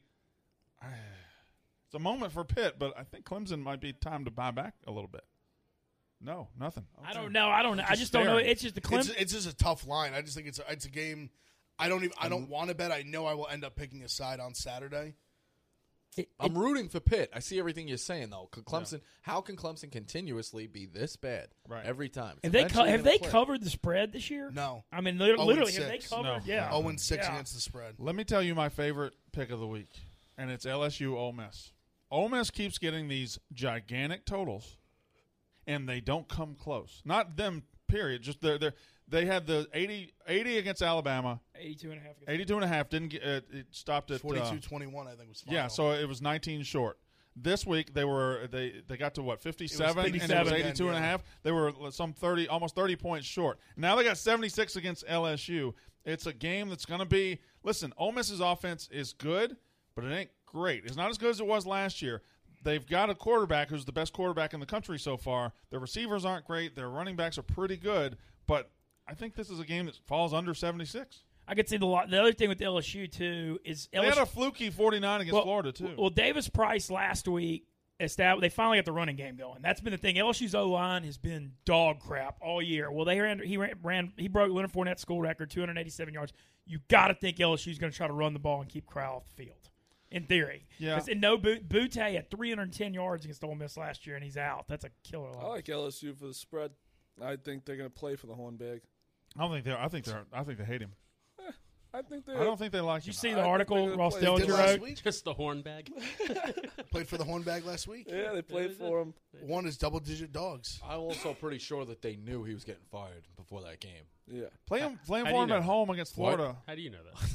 It's a moment for Pitt, but I think Clemson might be time to buy back a little bit. No, nothing. I don't know. I just don't know. staring. It's just the Clemson. It's just a tough line. I just think it's a game. I don't want to bet. I know I will end up picking a side on Saturday. I'm rooting for Pitt. I see everything you're saying, though. Clemson. How can Clemson continuously be this bad every time? Have they covered the spread this year? No. I mean, literally, have they 0-6. covered? No. Yeah. 0-6 Yeah. against the spread. Let me tell you my favorite pick of the week, and it's LSU Ole Miss. Ole Miss keeps getting these gigantic totals, and they don't come close. Not them, period. Just they had the 80 against Alabama, 82.5. 82.5. Didn't get it stopped at 42-21, I think was final. yeah. So it was 19 short. This week they got to what 57, and it was 57 82 and a again, half. They were almost 30 points short. Now they got 76 against LSU. It's a game that's going to be. Listen, Ole Miss's offense is good, but it ain't great. It's not as good as it was last year. They've got a quarterback who's the best quarterback in the country so far. Their receivers aren't great. Their running backs are pretty good, but I think this is a game that falls under 76. I could see the other thing with LSU too is They had a fluky 49 against Florida too. Well, Davis Price last week they finally got the running game going. That's been the thing. LSU's O-line has been dog crap all year. Well, he broke Leonard Fournette's school record, 287 yards. You got to think LSU's going to try to run the ball and keep Corral off the field. In theory, Yeah. Butte had 310 yards against Ole Miss last year, and he's out. That's a killer. I like LSU for the spread. I think they're going to play for the horn bag. I think they hate him. I think they. I don't think they like Did you him. see I the think article they're gonna Ross play. They Dellinger did last wrote? week. Just the horn bag. Played for the hornbag last week. Yeah, they played for him. One is double-digit dogs. I'm also pretty sure that they knew he was getting fired before that game. Yeah. Play him How do for you him know at that? home against Florida. How do you know that?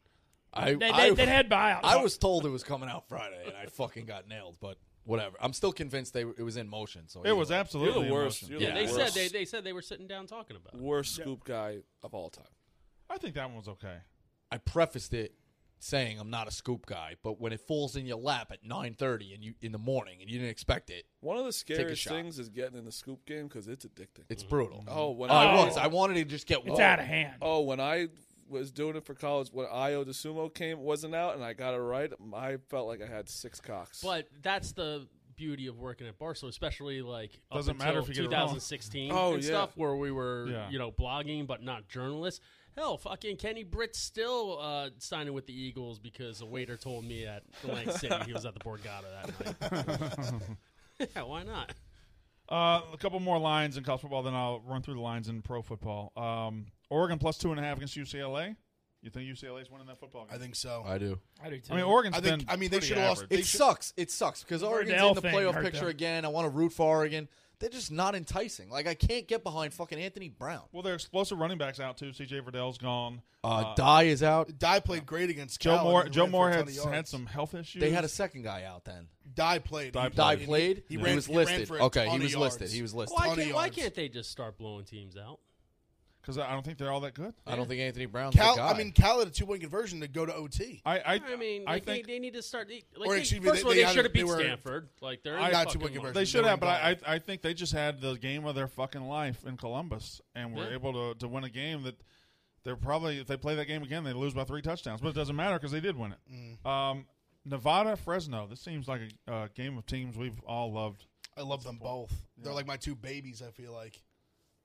They had buyouts. I was told it was coming out Friday, and I fucking got nailed. But whatever. I'm still convinced it was in motion. So It was either way. absolutely You're the in worst. motion. You're Yeah, the they worst. said they said they were sitting down talking about it. Worst scoop guy of all time. I think that one was okay. I prefaced it saying I'm not a scoop guy, but when it falls in your lap at 9:30 and in the morning and you didn't expect it, One of the scariest shot. things is getting in the scoop game because it's addicting. it's brutal. Oh, when I wanted to just get It's one. out of hand. Oh, when I was doing it for college, when Io DeSumo wasn't out, and I got it right, I felt like I had 6 cocks. But that's the beauty of working at Barstool, especially like up Doesn't matter until if you get it wrong. 2016 Oh, and yeah. stuff, where we were Yeah. blogging but not journalists. Hell, fucking Kenny Britt's still signing with the Eagles because a waiter told me at Atlantic City he was at the Borgata that night. Yeah, why not? A couple more lines in college football, then I'll run through the lines in pro football. Oregon plus 2.5 against UCLA. You think UCLA's winning that football game? I think so. I do. I do too. I mean, Oregon's I think- been I mean, they pretty should've lost- average. It sucks. It sucks because Oregon's in the thing playoff hurt picture them. again. I want to root for Oregon. They're just not enticing. Like I can't get behind fucking Anthony Brown. Well, their explosive running backs out too. C.J. Verdell's gone. Dye is out. Dye played great against Joe Cal, Moore. and he Joe ran for Moore a ton had of yards. had some health issues. They had a second guy out then. Dye played. Dye He- Dye he- played. He, He ran, was he ran listed. for a Okay, ton he of was yards. listed. He was listed. Why Ton of can't, why yards. can't they just start blowing teams out? because I don't think they're all that good. I don't think Anthony Brown's Cal, the guy. I mean, Cal had a 2-point conversion to go to OT. I mean, I like, think they need to start. Like, Or they, excuse me, first of all, they they had should a- have beat they were- Stanford. Like they're I got fucking 2-point low. conversion. they should were have, but involved. I think they just had the game of their fucking life in Columbus and were Yeah. able to win a game that they're probably, if they play that game again, they lose by 3 touchdowns. But it doesn't matter because they did win it. Nevada, Fresno. This seems like a game of teams we've all loved. I love them both. They're like my 2 babies, I feel like.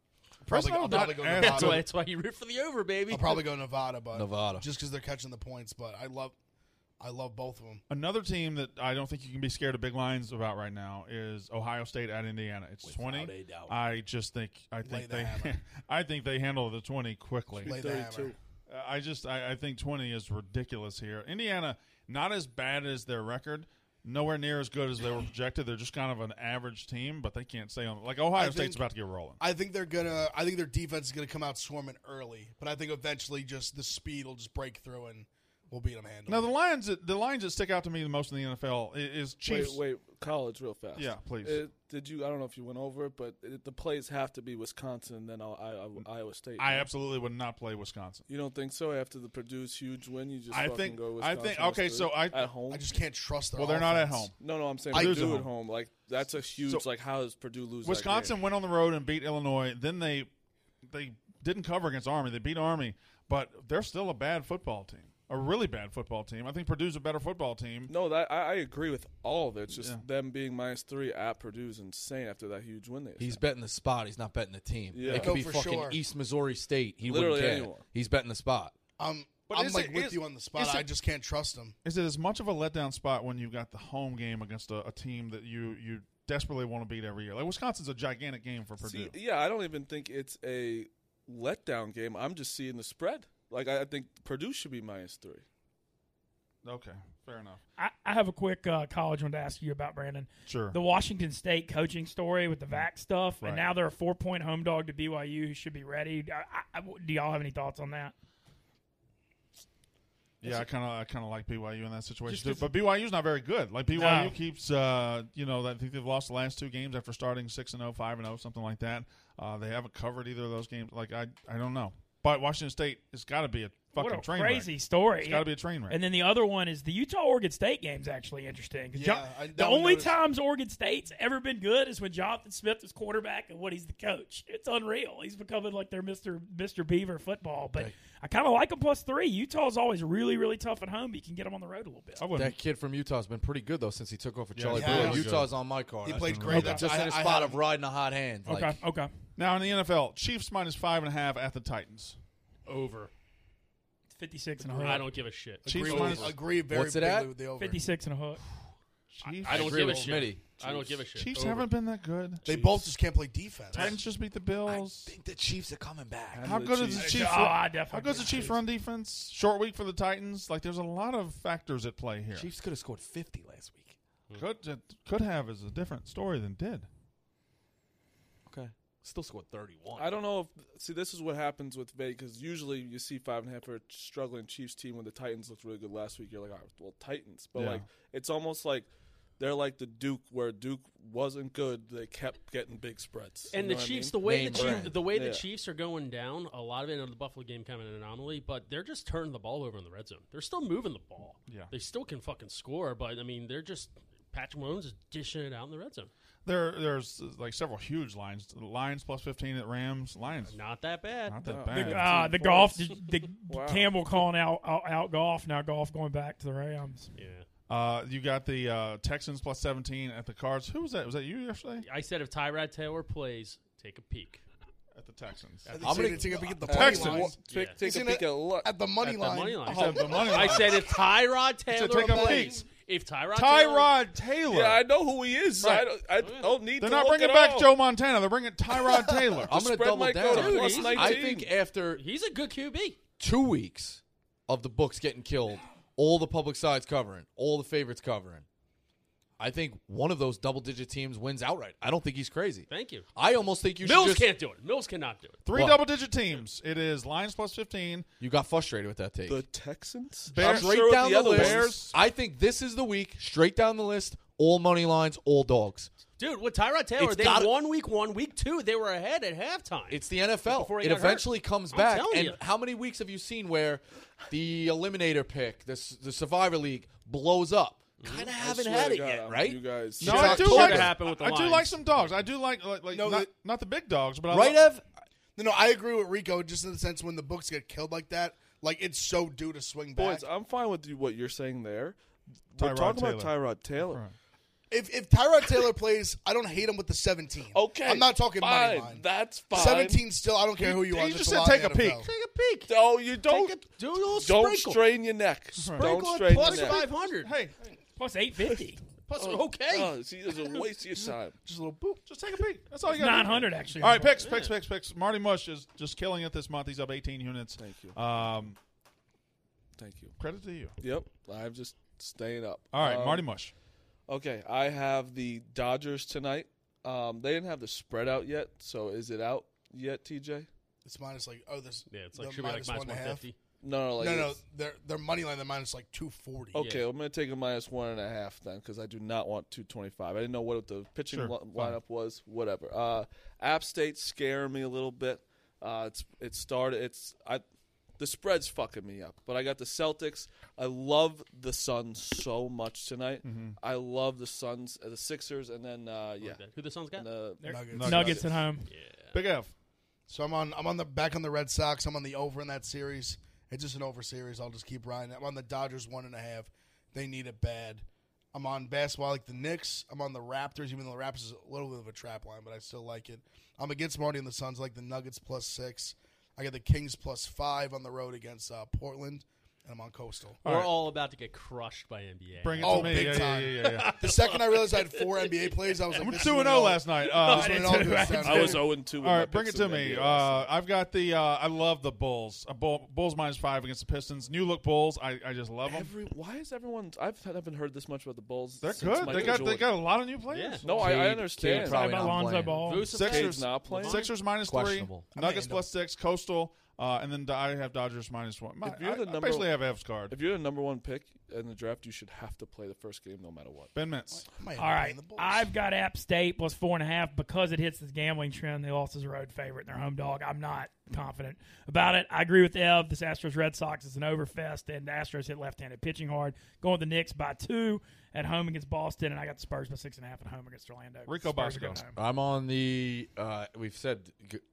Probably, Fresno I'll probably not go as Nevada. good. That's why you root for the over, baby. I'll probably go Nevada, but Nevada. just because they're catching the points. But I love both of them. Another team that I don't think you can be scared of big lines about right now is Ohio State at Indiana. It's 20. a doubt. I think Lay the they hammer. I think they handle the 20 quickly. Lay the hammer. I think 20 is ridiculous here. Indiana, not as bad as their record, nowhere near as good as they were projected. They're just kind of an average team, but they can't stay on. Like Ohio State's about to get rolling. I think their defense is gonna come out swarming early, but I think eventually just the speed will just break through and we'll beat them handily. Now the lines that stick out to me the most in the NFL is Chiefs. Wait, college real fast. Yeah, please. Did you? I don't know if you went over it, but the plays have to be Wisconsin and then Iowa State. I absolutely would not play Wisconsin. You don't think so? After the Purdue's huge win, you just I fucking think- go I Wisconsin. think- okay, so at home. I just can't trust their Well, they're not at offense. home. No, I'm saying Purdue's Purdue at at home. Like that's a huge. So- like how does Purdue lose? Wisconsin went on the road and beat Illinois. Then they didn't cover against Army. They beat Army, but they're still a bad football team. A really bad football team. I think Purdue's a better football team. No, that I agree with all of it. It's just Yeah. them being -3 at Purdue is insane after that huge win they had. He's betting the spot. He's not betting the team. Yeah. It could No, be for fucking sure. East Missouri State. He Literally wouldn't care. anyone. He's betting the spot. I'm But is like it- with is- you on the spot. is it- I just can't trust them. Is it as much of a letdown spot when you've got the home game against a team that you desperately want to beat every year? Like Wisconsin's a gigantic game for Purdue. See, yeah, I don't even think it's a letdown game. I'm just seeing the spread. Like I think Purdue should be -3. Okay, fair enough. I have a quick college one to ask you about, Brandon. Sure. The Washington State coaching story with the VAC stuff, Right. and now they're a 4-point home dog to BYU who should be ready. Do y'all have any thoughts on that? Yeah, I kind of like BYU in that situation Just too. 'cause- But BYU's not very good. Like BYU No. keeps, I think they've lost the last 2 games after starting 6-0, 5-0, something like that. They haven't covered either of those games. Like I don't know. But Washington State has got to be a fucking What a train crazy wreck. story. It's got to be a train wreck. And then the other one is the Utah-Oregon State game's actually interesting. 'Cause Yeah, that the one only noticed. times Oregon State's ever been good is when Jonathan Smith was quarterback and when he's the coach. It's unreal. He's becoming like their Mr. Beaver football. But I kind of like him +3. Utah's always really, really tough at home, but you can get them on the road a little bit. I wouldn't. That kid from Utah's been pretty good though since he took over Yeah, Charlie he's Brewer. really good. Utah's on my card. He I played think. great. Just I- in a I spot had of him- riding a hot hand. Okay, Like, okay. Now in the NFL, Chiefs -5.5 at the Titans. Over. 56 and a I hook. don't give a shit. Chiefs Agree, minus- agree very What's it bigly at? with the over. 56 and a hook. Chiefs, I don't agree give a with shit. Smitty. I don't give a shit. Chiefs Over. haven't been that good. They both just can't play defense. Titans just beat the Bills. I think the Chiefs are coming back. How good is the Chiefs? I definitely How good's the think Chiefs run defense? Short week for the Titans. Like there's a lot of factors at play here. Chiefs could have scored 50 last week. Could have is a different story than did. Okay. Still scored 31. I don't know if this is what happens with Vegas because usually you see 5.5 for a struggling Chiefs team when the Titans looked really good last week. You're like, oh, well, Titans, but Yeah. like it's almost like they're like the Duke where Duke wasn't good. They kept getting big spreads. And You the know what I Chiefs, mean? the way Name the Chiefs, brand. the way Yeah. the Chiefs are going down, a lot of it in the Buffalo game kind of an anomaly, but they're just turning the ball over in the red zone. They're still moving the ball. Yeah. They still can fucking score, but I mean, they're just Patrick Mahomes is dishing it out in the red zone. There's like several huge lines. Lions +15 at Rams. Lions Not that bad. not that No. bad. The golf, points. the Wow. Campbell calling out golf. Now golf going back to the Rams. Yeah. You got the Texans +17 at the Cards. Who was that? Was that you yesterday? I said if Tyrod Taylor plays, take a peak. At the Texans. I'm gonna- going to take a peek at the Texans. money line. Take He's a gonna- peek at what? At the money At line. the money line. He said the money I line. said if Tyrod Taylor take a plays, peek. if Tyrod Tyrod Taylor. Yeah, I know who he is. Right. I don't need They're to not look bringing at back all. Joe Montana. They're bringing Tyrod Taylor. I'm going to spread double might down. go to Dude, plus he's- 19. I think after he's a good QB. 2 weeks of the books getting killed, all the public sides covering, all the favorites covering, I think one of those double-digit teams wins outright. I don't think he's crazy. Thank you. I almost think you Mills should just... can't do it. Mills cannot do it. 3 What? double-digit teams. It is Lions +15. You got frustrated with that take. The Texans. Bears- I'm Straight sure down the the other list. Bears. I think this is the week, straight down the list, all money lines, all dogs. Dude, with Tyrod Taylor, It's they gotta- won week 1. Week 2, they were ahead at halftime. It's the NFL. Before he It got eventually hurt. comes I'm back. telling And you. how many weeks have you seen where the Eliminator pick, the Survivor League, blows up? Kind of haven't swear had to it God, yet, right? You guys. No, It's I do October. like Should've happened with the I do Lions. like some dogs. I do like No, not the big dogs, but I Right, like, Ev? No, I agree with Rico just in the sense when the books get killed like that, like it's so due to swing back. Boys, I'm fine with what you're saying there. We're Tyrod talking Taylor. about Tyrod Taylor. Right. if Tyrod Taylor plays, I don't hate him with the 17. Okay, I'm not talking money fine. line. That's fine. 17 still. I don't care who you are. He That's just a said lot take in a the peek. NFL. Take a peek. No, you don't. Do a little Don't sprinkle. strain your neck. Sprinkle Don't at strain plus your neck. 500. Hey, Plus 850. Plus, okay. Oh, see, it's a waste of your time. just a little boop. Just take a peek. That's all you got. 900 actually. All right, picks. Marty Mush is just killing it this month. He's up 18 units. Thank you. Thank you. Credit to you. Yep, I'm just staying up. All right, Marty Mush. Okay, I have the Dodgers tonight. They didn't have the spread out yet, so is it out yet, TJ? It's minus like this. Yeah, it's the like should be like minus 1.5. 150. No, like No, their money line. They're minus like 240. Okay, I'm going to take a minus 1.5 then because I do not want 225. I didn't know what the pitching Sure, lineup was. Whatever. App State scaring me a little bit. It started. The spread's fucking me up. But I got the Celtics. I love the Suns so much tonight. I love the Suns, the Sixers, and then Who the Suns got? and the Nuggets at home. Big F. So I'm on the back on the Red Sox. I'm on the over in that series. It's just an over series. I'll just keep riding. I'm on the Dodgers 1.5. They need it bad. I'm on basketball like the Knicks. I'm on the Raptors, even though the Raptors is a little bit of a trap line, but I still like it. I'm against Marty and the Suns like the Nuggets +6. I got the Kings +5 on the road against Portland, and I'm on Coastal. We're all about to get crushed by NBA. Bring it Oh, to me. big Yeah, time. yeah. The second I realized I had 4 NBA plays, I was like, I'm this 2-0 last night. This is when it all goes down. I was 0-2. All right, bring it to me. I've got the. I love the Bulls. Bulls -5 against the Pistons. New look Bulls. I just love them. Why is everyone? I haven't heard this much about the Bulls. They're since good. Michael They got a Jordan. lot of new players. Yeah. No, I understand. Cade probably About not Lonzo playing. Ball. Cade's Sixers not playing. Sixers -3. Questionable. Nuggets Amanda. +6. Coastal. And then I have Dodgers -1. If you're the I number- basically have Ev's card. If you're the number one pick in the draft, you should have to play the first game no matter what. Ben Mintz. I might end All up right, playing the Bulls. I've got App State +4.5 because it hits this gambling trend. They lost as a road favorite, their home dog. I'm not confident about it. I agree with Ev. This Astros Red Sox is an overfest, and the Astros hit left-handed pitching hard. Going with the Knicks +2 at home against Boston, and I got the Spurs +6.5 at home against Orlando. Rico Spurs are Bosco. going home. I'm on the. We've said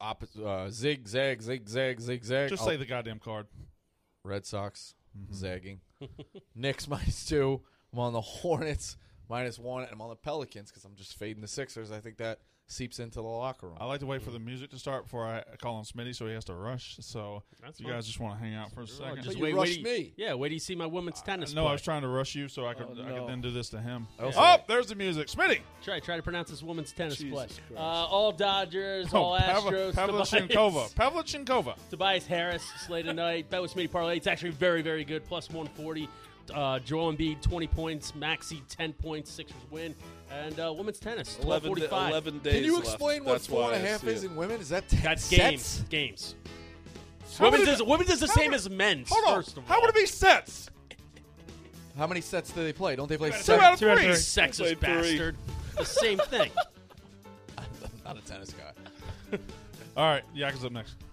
zigzag. Just say the goddamn card. Red Sox zagging. Knicks -2. I'm on the Hornets -1, and I'm on the Pelicans because I'm just fading the Sixers. I think that seeps into the locker room. I like to wait for the music to start before I call on Smitty, so he has to rush. So That's you fine. guys just want to hang out for a second. Just you wait, rushed wait, me. Yeah, wait till you see my women's tennis. No, play. I was trying to rush you so I could no. then do this to him. Also- Oh, there's the music. Smitty. Try to pronounce this women's tennis Jesus play. Christ. All Dodgers, all Astros. Pavlichenkova. Pavlichenkova. Tobias Harris, slate tonight. Bet with Smitty parlay. It's actually very, very good. +140. Joel Embiid, 20 points. Maxey, 10 points. Sixers win. And women's tennis, 12:45. 11 days Can you left. explain what That's why I 4.5 see is it. in women? Is that 10 That's sets? games. How would Women's is the how same would- as men's. Hold on. First of How all. would it be sets? How many sets do they play? Don't they play 2 seven? out of Two out of 3. three. Sexist Played 3. bastard. The same thing. I'm not a tennis guy. All right, Yak is up next.